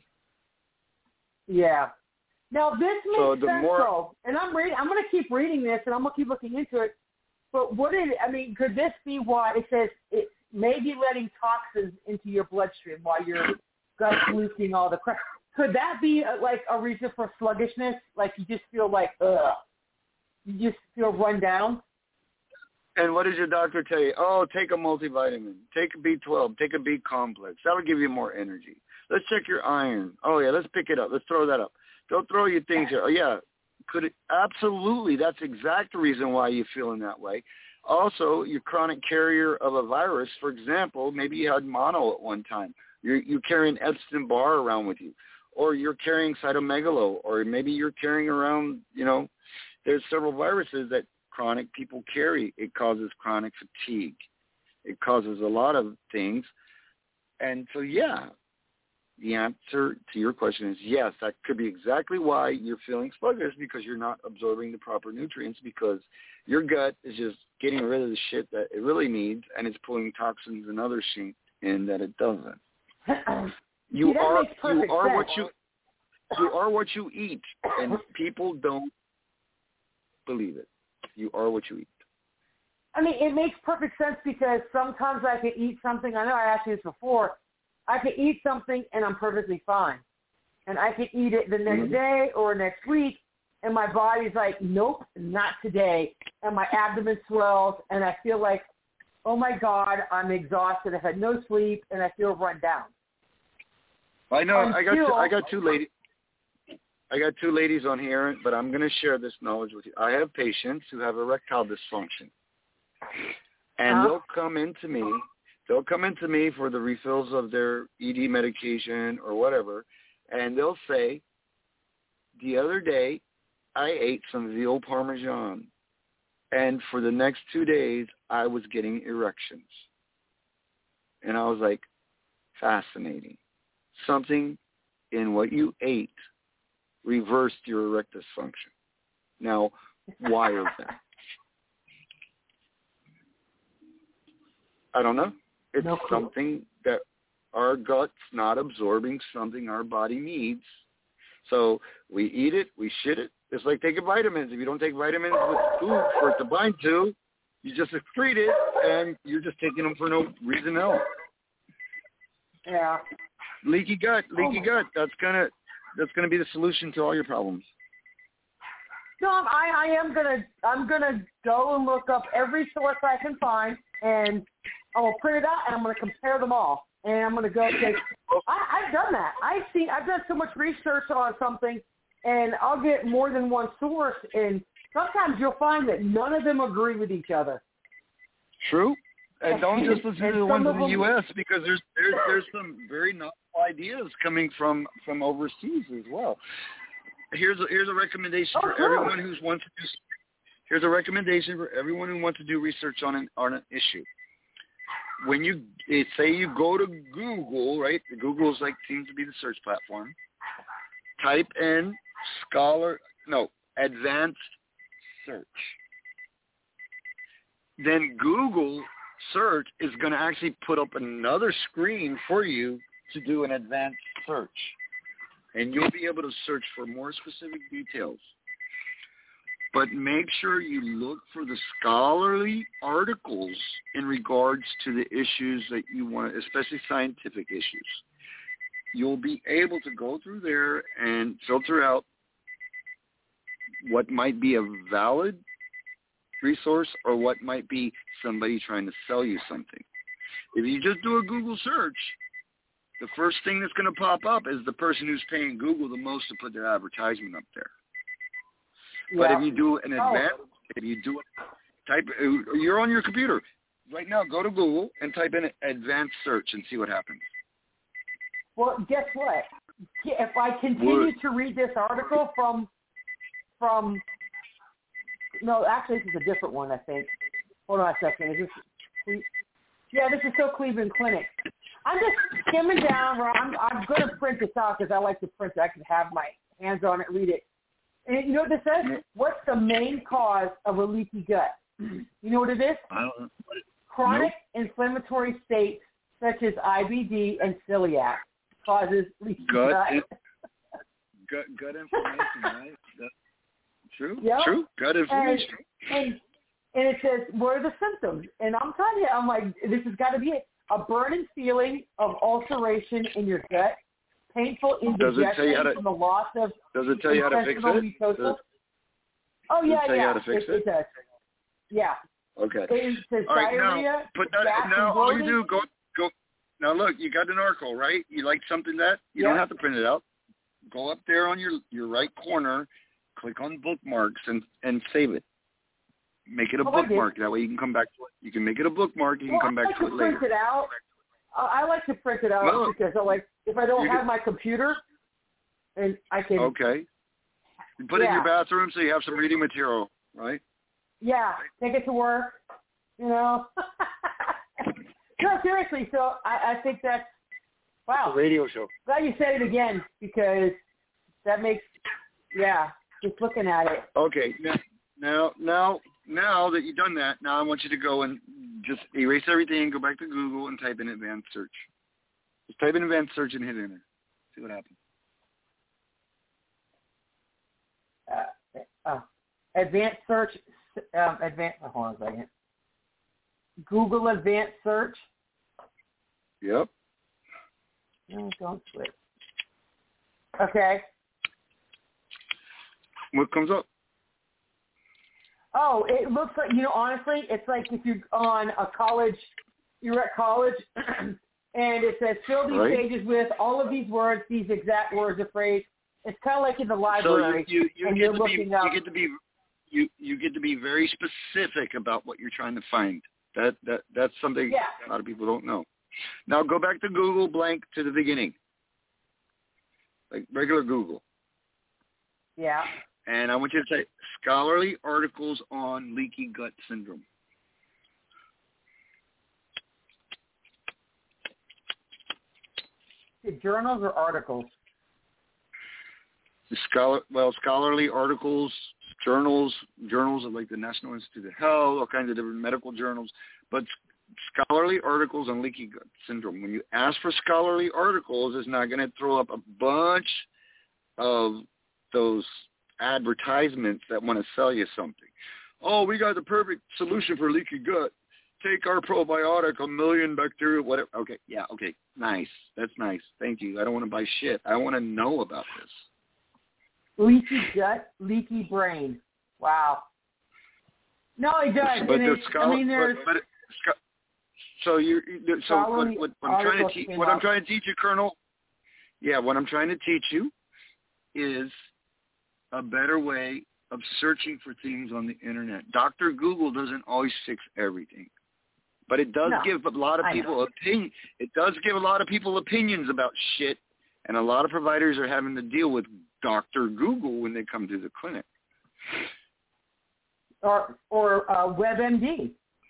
Yeah. Now this makes sense, though. And I'm going to keep reading this, and I'm going to keep looking into it. But could this be why it says it may be letting toxins into your bloodstream while you're gut's leaking all the crap? Could that be like a reason for sluggishness? Like you just feel like, ugh. You just feel run down? And what does your doctor tell you? Oh, take a multivitamin. Take a B12. Take a B complex. That will give you more energy. Let's check your iron. Oh, yeah, let's pick it up. Let's throw that up. They'll throw you things here. Oh, yeah, absolutely, that's the exact reason why you're feeling that way. Also, you're chronic carrier of a virus. For example, maybe you had mono at one time. You're carrying Epstein-Barr around with you, or you're carrying cytomegalo, or maybe you're carrying around, there's several viruses that chronic people carry. It causes chronic fatigue. It causes a lot of things. And so, yeah, the answer to your question is yes, that could be exactly why you're feeling sluggish, because you're not absorbing the proper nutrients, because your gut is just getting rid of the shit that it really needs, and it's pulling toxins and other shit in that it doesn't. You are what you eat, and people don't believe it. You are what you eat. I mean, it makes perfect sense, because sometimes I can eat something. I know I asked you this before. I can eat something and I'm perfectly fine. And I can eat it the next day or next week, and my body's like, nope, not today. And my abdomen swells, and I feel like, oh, my God, I'm exhausted. I've had no sleep, and I feel run down. I know. I got two ladies. I got two ladies on here, but I'm going to share this knowledge with you. I have patients who have erectile dysfunction, and they'll come into me. They'll come into me for the refills of their ED medication or whatever, and they'll say, the other day I ate some veal parmesan, and for the next 2 days I was getting erections. And I was like, fascinating. Something in what you ate reversed your erectile dysfunction. Now, why is that? I don't know. It's something that our gut's not absorbing, something our body needs. So we eat it, we shit it. It's like taking vitamins. If you don't take vitamins with food for it to bind to, you just excrete it, and you're just taking them for no reason at all. Yeah. Leaky gut. That's gonna be the solution to all your problems. No, I'm gonna go and look up every source I can find, and I'm gonna print it out, and I'm gonna compare them all, and I'm gonna go say, I've done that. I've done so much research on something, and I'll get more than one source, and sometimes you'll find that none of them agree with each other. True, and don't just listen to the ones in the U.S. because there's some very novel ideas coming from overseas as well. Here's a recommendation for everyone who wants to do. Here's a recommendation for everyone who wants to do research on an issue. When you say you go to Google, right? Google's seems to be the search platform. Type in advanced search. Then Google search is going to actually put up another screen for you to do an advanced search. And you'll be able to search for more specific details. But make sure you look for the scholarly articles in regards to the issues that you want, especially scientific issues. You'll be able to go through there and filter out what might be a valid resource or what might be somebody trying to sell you something. If you just do a Google search, the first thing that's going to pop up is the person who's paying Google the most to put their advertisement up there. Yeah. But if you do an you're on your computer right now, go to Google and type in advanced search and see what happens. Well, guess what? If I continue to read this article from no, actually this is a different one, I think. Hold on a second. Is this? Yeah, this is still Cleveland Clinic. I'm just skimming down. I'm going to print this out because I like to print it. I can have my hands on it, read it. And you know what this says? What's the main cause of a leaky gut? You know what it is? I don't know. Chronic inflammatory states such as IBD and celiac causes leaky gut. Gut inflammation, right? That's true. Yep. True. Gut inflammation. And it says, what are the symptoms? And I'm telling you, I'm like, this has got to be it. A burning feeling of ulceration in your gut, painful indigestion from the loss of Does it tell you how to fix it? Oh, yeah, Does it tell you how to fix it? It does. Yeah. Okay. It says all right, diarrhea, now all you do, go. Now, look, you got an article, right? You like something that? You don't have to print it out. Go up there on your right corner click on bookmarks and save it. Make it a I bookmark. did. That way you can come back to it. You can make it a bookmark. You can come back to it later. I like to print it out. I like to print it out Well, because if I don't have my computer, and I can. Okay. You put it in your bathroom so you have some reading material, right? Yeah, take it to work. You know. No, seriously. So I think that's wow. A radio show. Glad you said it again because that makes just looking at it. Okay. Now that you've done that, now I want you to go and just erase everything, go back to Google and type in advanced search. Just type in advanced search and hit enter. See what happens. Advanced search. Hold on a second. Google advanced search. Yep. No, don't switch. Okay. What comes up? Oh, it looks like, honestly, it's like if you're on a college, you're at college, and it says fill these pages with all of these words, these exact words of phrase. It's kind of like in the library, so you and get you're to looking be, up. You get to be very specific about what you're trying to find. That's something a lot of people don't know. Now go back to Google blank to the beginning, like regular Google. Yeah. And I want you to say scholarly articles on leaky gut syndrome. Journals or articles? Scholarly articles, journals of like the National Institute of Health, all kinds of different medical journals, but scholarly articles on leaky gut syndrome. When you ask for scholarly articles, it's not going to throw up a bunch of those advertisements that want to sell you something. Oh, we got the perfect solution for leaky gut. Take our probiotic, 1 million bacteria, whatever. Okay, okay, nice. That's nice. Thank you. I don't want to buy shit. I want to know about this. Leaky gut, leaky brain. Wow. No, it does. But what I'm trying to teach you, Colonel. Yeah, what I'm trying to teach you is a better way of searching for things on the internet. Dr. Google doesn't always fix everything, but it does give a lot of people opinion. It does give a lot of people opinions about shit, and a lot of providers are having to deal with Dr. Google when they come to the clinic. Or WebMD.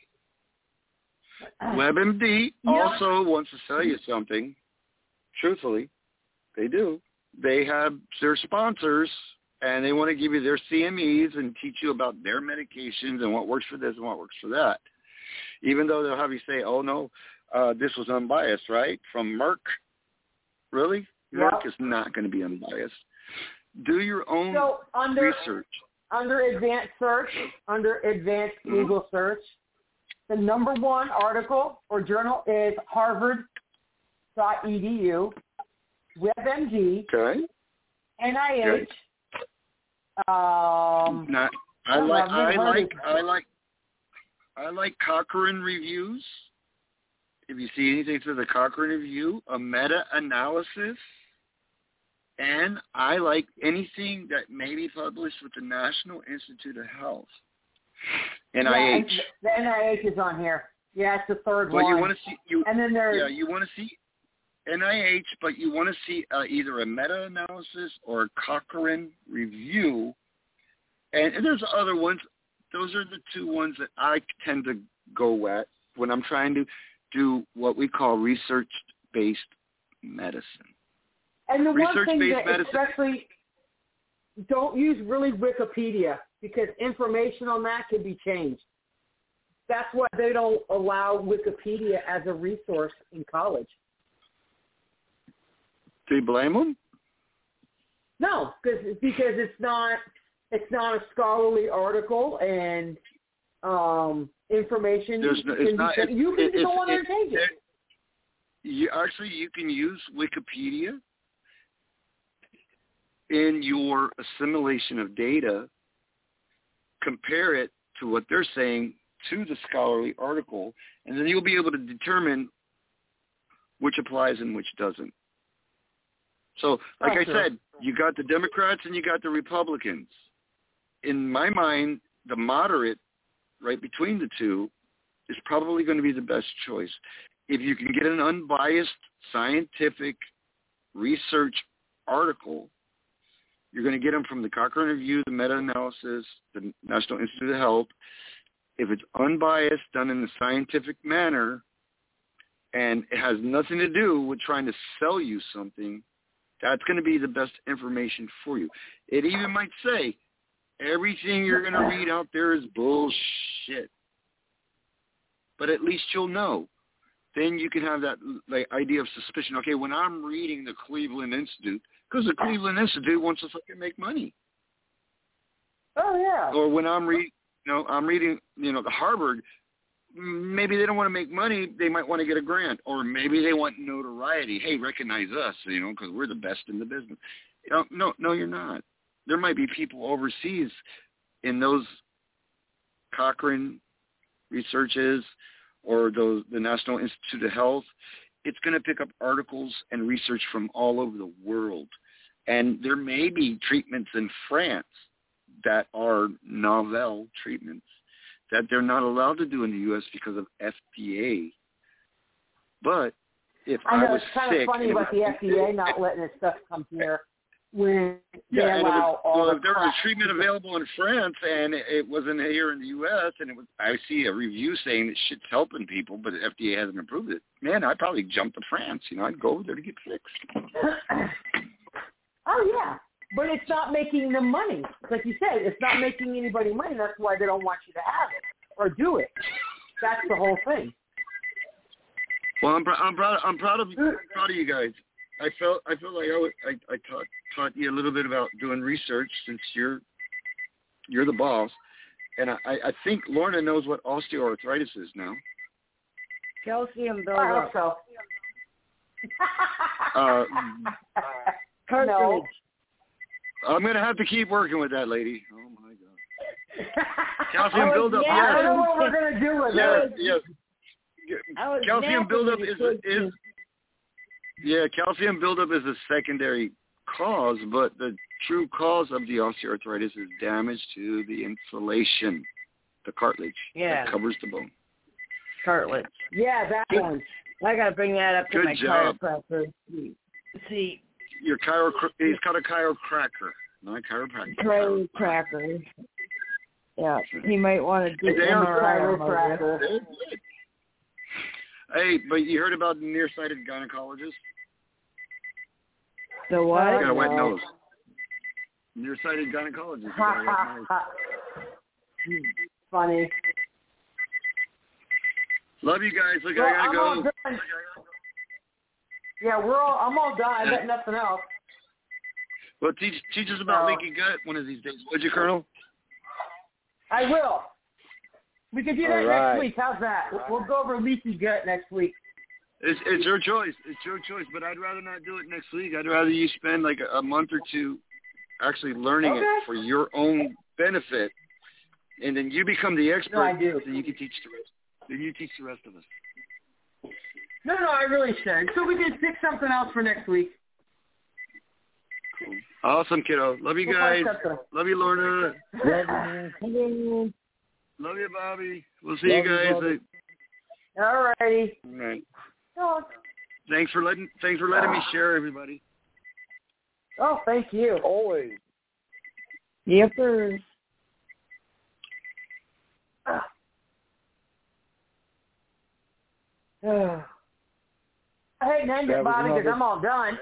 WebMD also wants to sell you something. Truthfully, they do. They have their sponsors, and they want to give you their CMEs and teach you about their medications and what works for this and what works for that. Even though they'll have you say, oh, no, this was unbiased, right? From Merck. Really? Merck is not going to be unbiased. Do your own research. Under advanced search, under advanced Google search, the number one article or journal is harvard.edu, WebMD, NIH. I like Cochrane reviews. If you see anything through the Cochrane review, a meta-analysis, and I like anything that may be published with the National Institute of Health, NIH. Yeah, the NIH is on here. Yeah, it's the third one. You want to see and then there's you want to see NIH, but you want to see either a meta-analysis or a Cochrane review, and there's other ones. Those are the two ones that I tend to go at when I'm trying to do what we call research-based medicine. And the one thing that especially don't use really Wikipedia because information on that can be changed. That's why they don't allow Wikipedia as a resource in college. Do you blame them? No, because it's not a scholarly article and information. You can go on there and change it. You can use Wikipedia in your assimilation of data, compare it to what they're saying to the scholarly article, and then you'll be able to determine which applies and which doesn't. So, like I said, you got the Democrats and you got the Republicans. in my mind, the moderate, right between the two, is probably going to be the best choice. If you can get an unbiased scientific research article, you're going to get them from the Cochrane Review, the meta-analysis, the National Institute of Health. If it's unbiased, done in a scientific manner, and it has nothing to do with trying to sell you something, that's going to be the best information for you. It even might say, everything you're going to read out there is bullshit. But at least you'll know. Then you can have that idea of suspicion. Okay, when I'm reading the Cleveland Institute, because the Cleveland Institute wants to fucking make money. Oh, yeah. Or when I'm reading, the Harvard, maybe they don't want to make money. They might want to get a grant. Or maybe they want notoriety. Hey, recognize us, because we're the best in the business. No, you're not. There might be people overseas in those Cochrane researches or the National Institute of Health. It's going to pick up articles and research from all over the world. And there may be treatments in France that are novel treatments that they're not allowed to do in the U.S. because of FDA. But if I was it's kind sick, of funny about the FDA not letting this stuff come here when they allow all if there was a treatment available in France and it wasn't here in the U.S. and I see a review saying that shit's helping people, but the FDA hasn't approved it. Man, I'd probably jump to France. I'd go over there to get fixed. Oh, yeah. But it's not making them money. Like you said, it's not making anybody money. That's why they don't want you to have it or do it. That's the whole thing. Well, I'm proud of you guys. I felt like I taught you a little bit about doing research since you're the boss, and I think Lorna knows what osteoarthritis is now. Calcium buildup. So. Cartilage. No. I'm going to have to keep working with that lady. Oh, my God. Calcium buildup, yes. I don't know what we're going to do with it. Yes. Calcium buildup calcium buildup is a secondary cause, but the true cause of the osteoarthritis is damage to the insulation, the cartilage that covers the bone. Cartilage. Yeah, that one. I got to bring that up to my job. chiropractor. See. He's got a chiropractor, not a chiropractor. Chiropractor. Yeah, he might want to do MRI. Hey, but you heard about the nearsighted gynecologist? The what? He's got a wet nose. Nearsighted gynecologist. Funny. Love you guys. Look, I gotta go. Yeah, I'm all done. I got nothing else. Well, teach us about leaky gut one of these days, would you, Colonel? I will. We can do that next week. How's that? We'll go over leaky gut next week. It's your choice. It's your choice, but I'd rather not do it next week. I'd rather you spend like a month or two actually learning it for your own benefit, and then you become the expert. No, I do. Then you can teach the rest. Then you teach the rest of us. No, I really should. So we can pick something else for next week. Cool. Awesome, kiddo. Love you guys. Love you, Lorna. Love you, Bobby. We'll see you guys. All righty. All right. Thanks for letting me share, everybody. Oh, thank you. Always. Yep, sir. I hate to end it, Bobby, because I'm all done.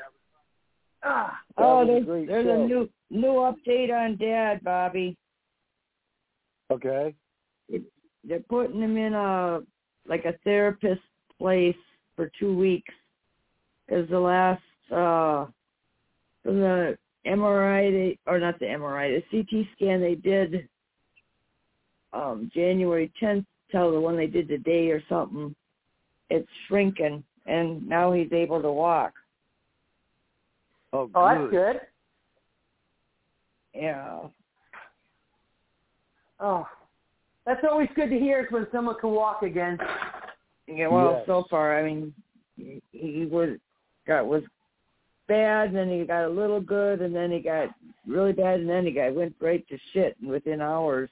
There's a new update on Dad, Bobby. Okay. They're putting him in a therapist place for 2 weeks. Because the last from the MRI, the CT scan they did January 10th till the one they did today or something, it's shrinking, and now he's able to walk. Oh, that's good. Yeah. Oh, that's always good to hear, is when someone can walk again. Yeah, well, so far, I mean, he was bad, and then he got a little good, and then he got really bad, and then the guy went right to shit within hours.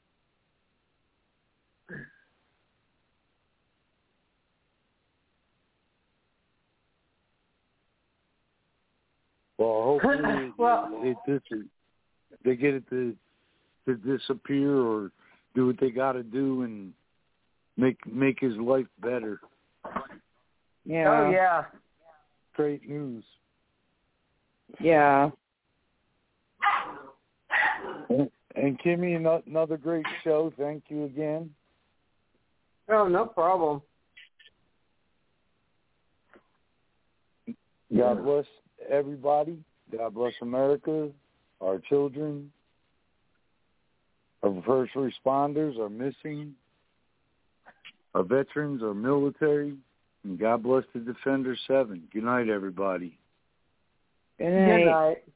Well, hopefully they get it to disappear or do what they got to do and make his life better. Yeah. Oh, yeah. Great news. Yeah. And Kimmy, another great show. Thank you again. Oh, no problem. God bless everybody. God bless America, our children, our first responders, our missing, our veterans, our military, and God bless the Defender 7. Good night, everybody. Good night. Good night.